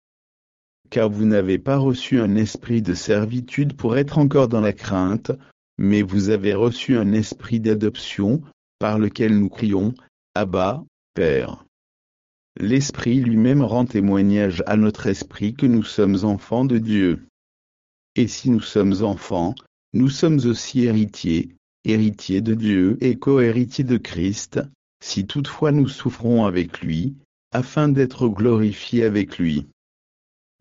Car vous n'avez pas reçu un esprit de servitude pour être encore dans la crainte, mais vous avez reçu un esprit d'adoption, par lequel nous crions, Abba, Père. L'Esprit lui-même rend témoignage à notre esprit que nous sommes enfants de Dieu. Et si nous sommes enfants, nous sommes aussi héritiers, héritiers de Dieu et co-héritiers de Christ, si toutefois nous souffrons avec lui, afin d'être glorifiés avec lui.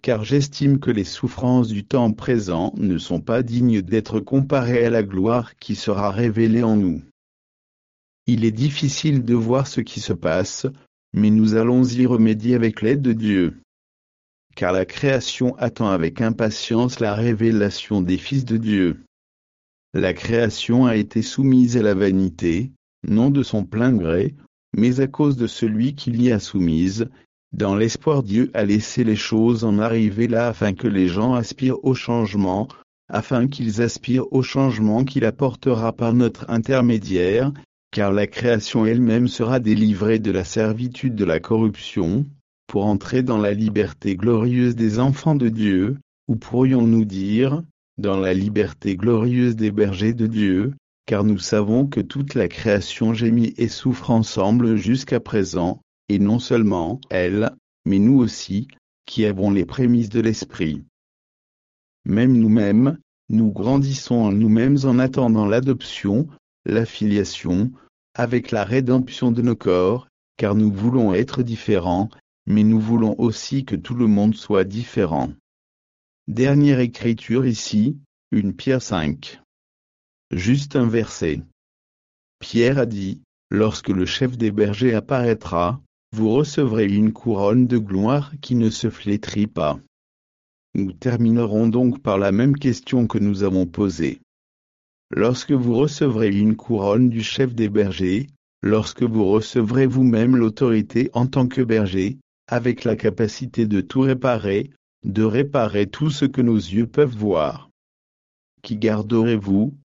car j'estime que les souffrances du temps présent ne sont pas dignes d'être comparées à la gloire qui sera révélée en nous. Il est difficile de voir ce qui se passe, mais nous allons y remédier avec l'aide de Dieu. Car la création attend avec impatience la révélation des fils de Dieu. La création a été soumise à la vanité, non de son plein gré, mais à cause de celui qui l'y a soumise. Dans l'espoir, Dieu a laissé les choses en arriver là afin que les gens aspirent au changement, afin qu'ils aspirent au changement qu'il apportera par notre intermédiaire, car la création elle-même sera délivrée de la servitude de la corruption, pour entrer dans la liberté glorieuse des enfants de Dieu, ou pourrions-nous dire, dans la liberté glorieuse des bergers de Dieu, car nous savons que toute la création gémit et souffre ensemble jusqu'à présent, et non seulement elle, mais nous aussi, qui avons les prémices de l'Esprit. Même nous-mêmes, nous grandissons en nous-mêmes en attendant l'adoption, la filiation, avec la rédemption de nos corps, car nous voulons être différents, mais nous voulons aussi que tout le monde soit différent. Dernière écriture ici, Premier Pierre cinq. Juste un verset. Pierre a dit, lorsque le chef des bergers apparaîtra, vous recevrez une couronne de gloire qui ne se flétrit pas. Nous terminerons donc par la même question que nous avons posée. Lorsque vous recevrez une couronne du chef des bergers, lorsque vous recevrez vous-même l'autorité en tant que berger, avec la capacité de tout réparer, de réparer tout ce que nos yeux peuvent voir. Qui garderez-vous,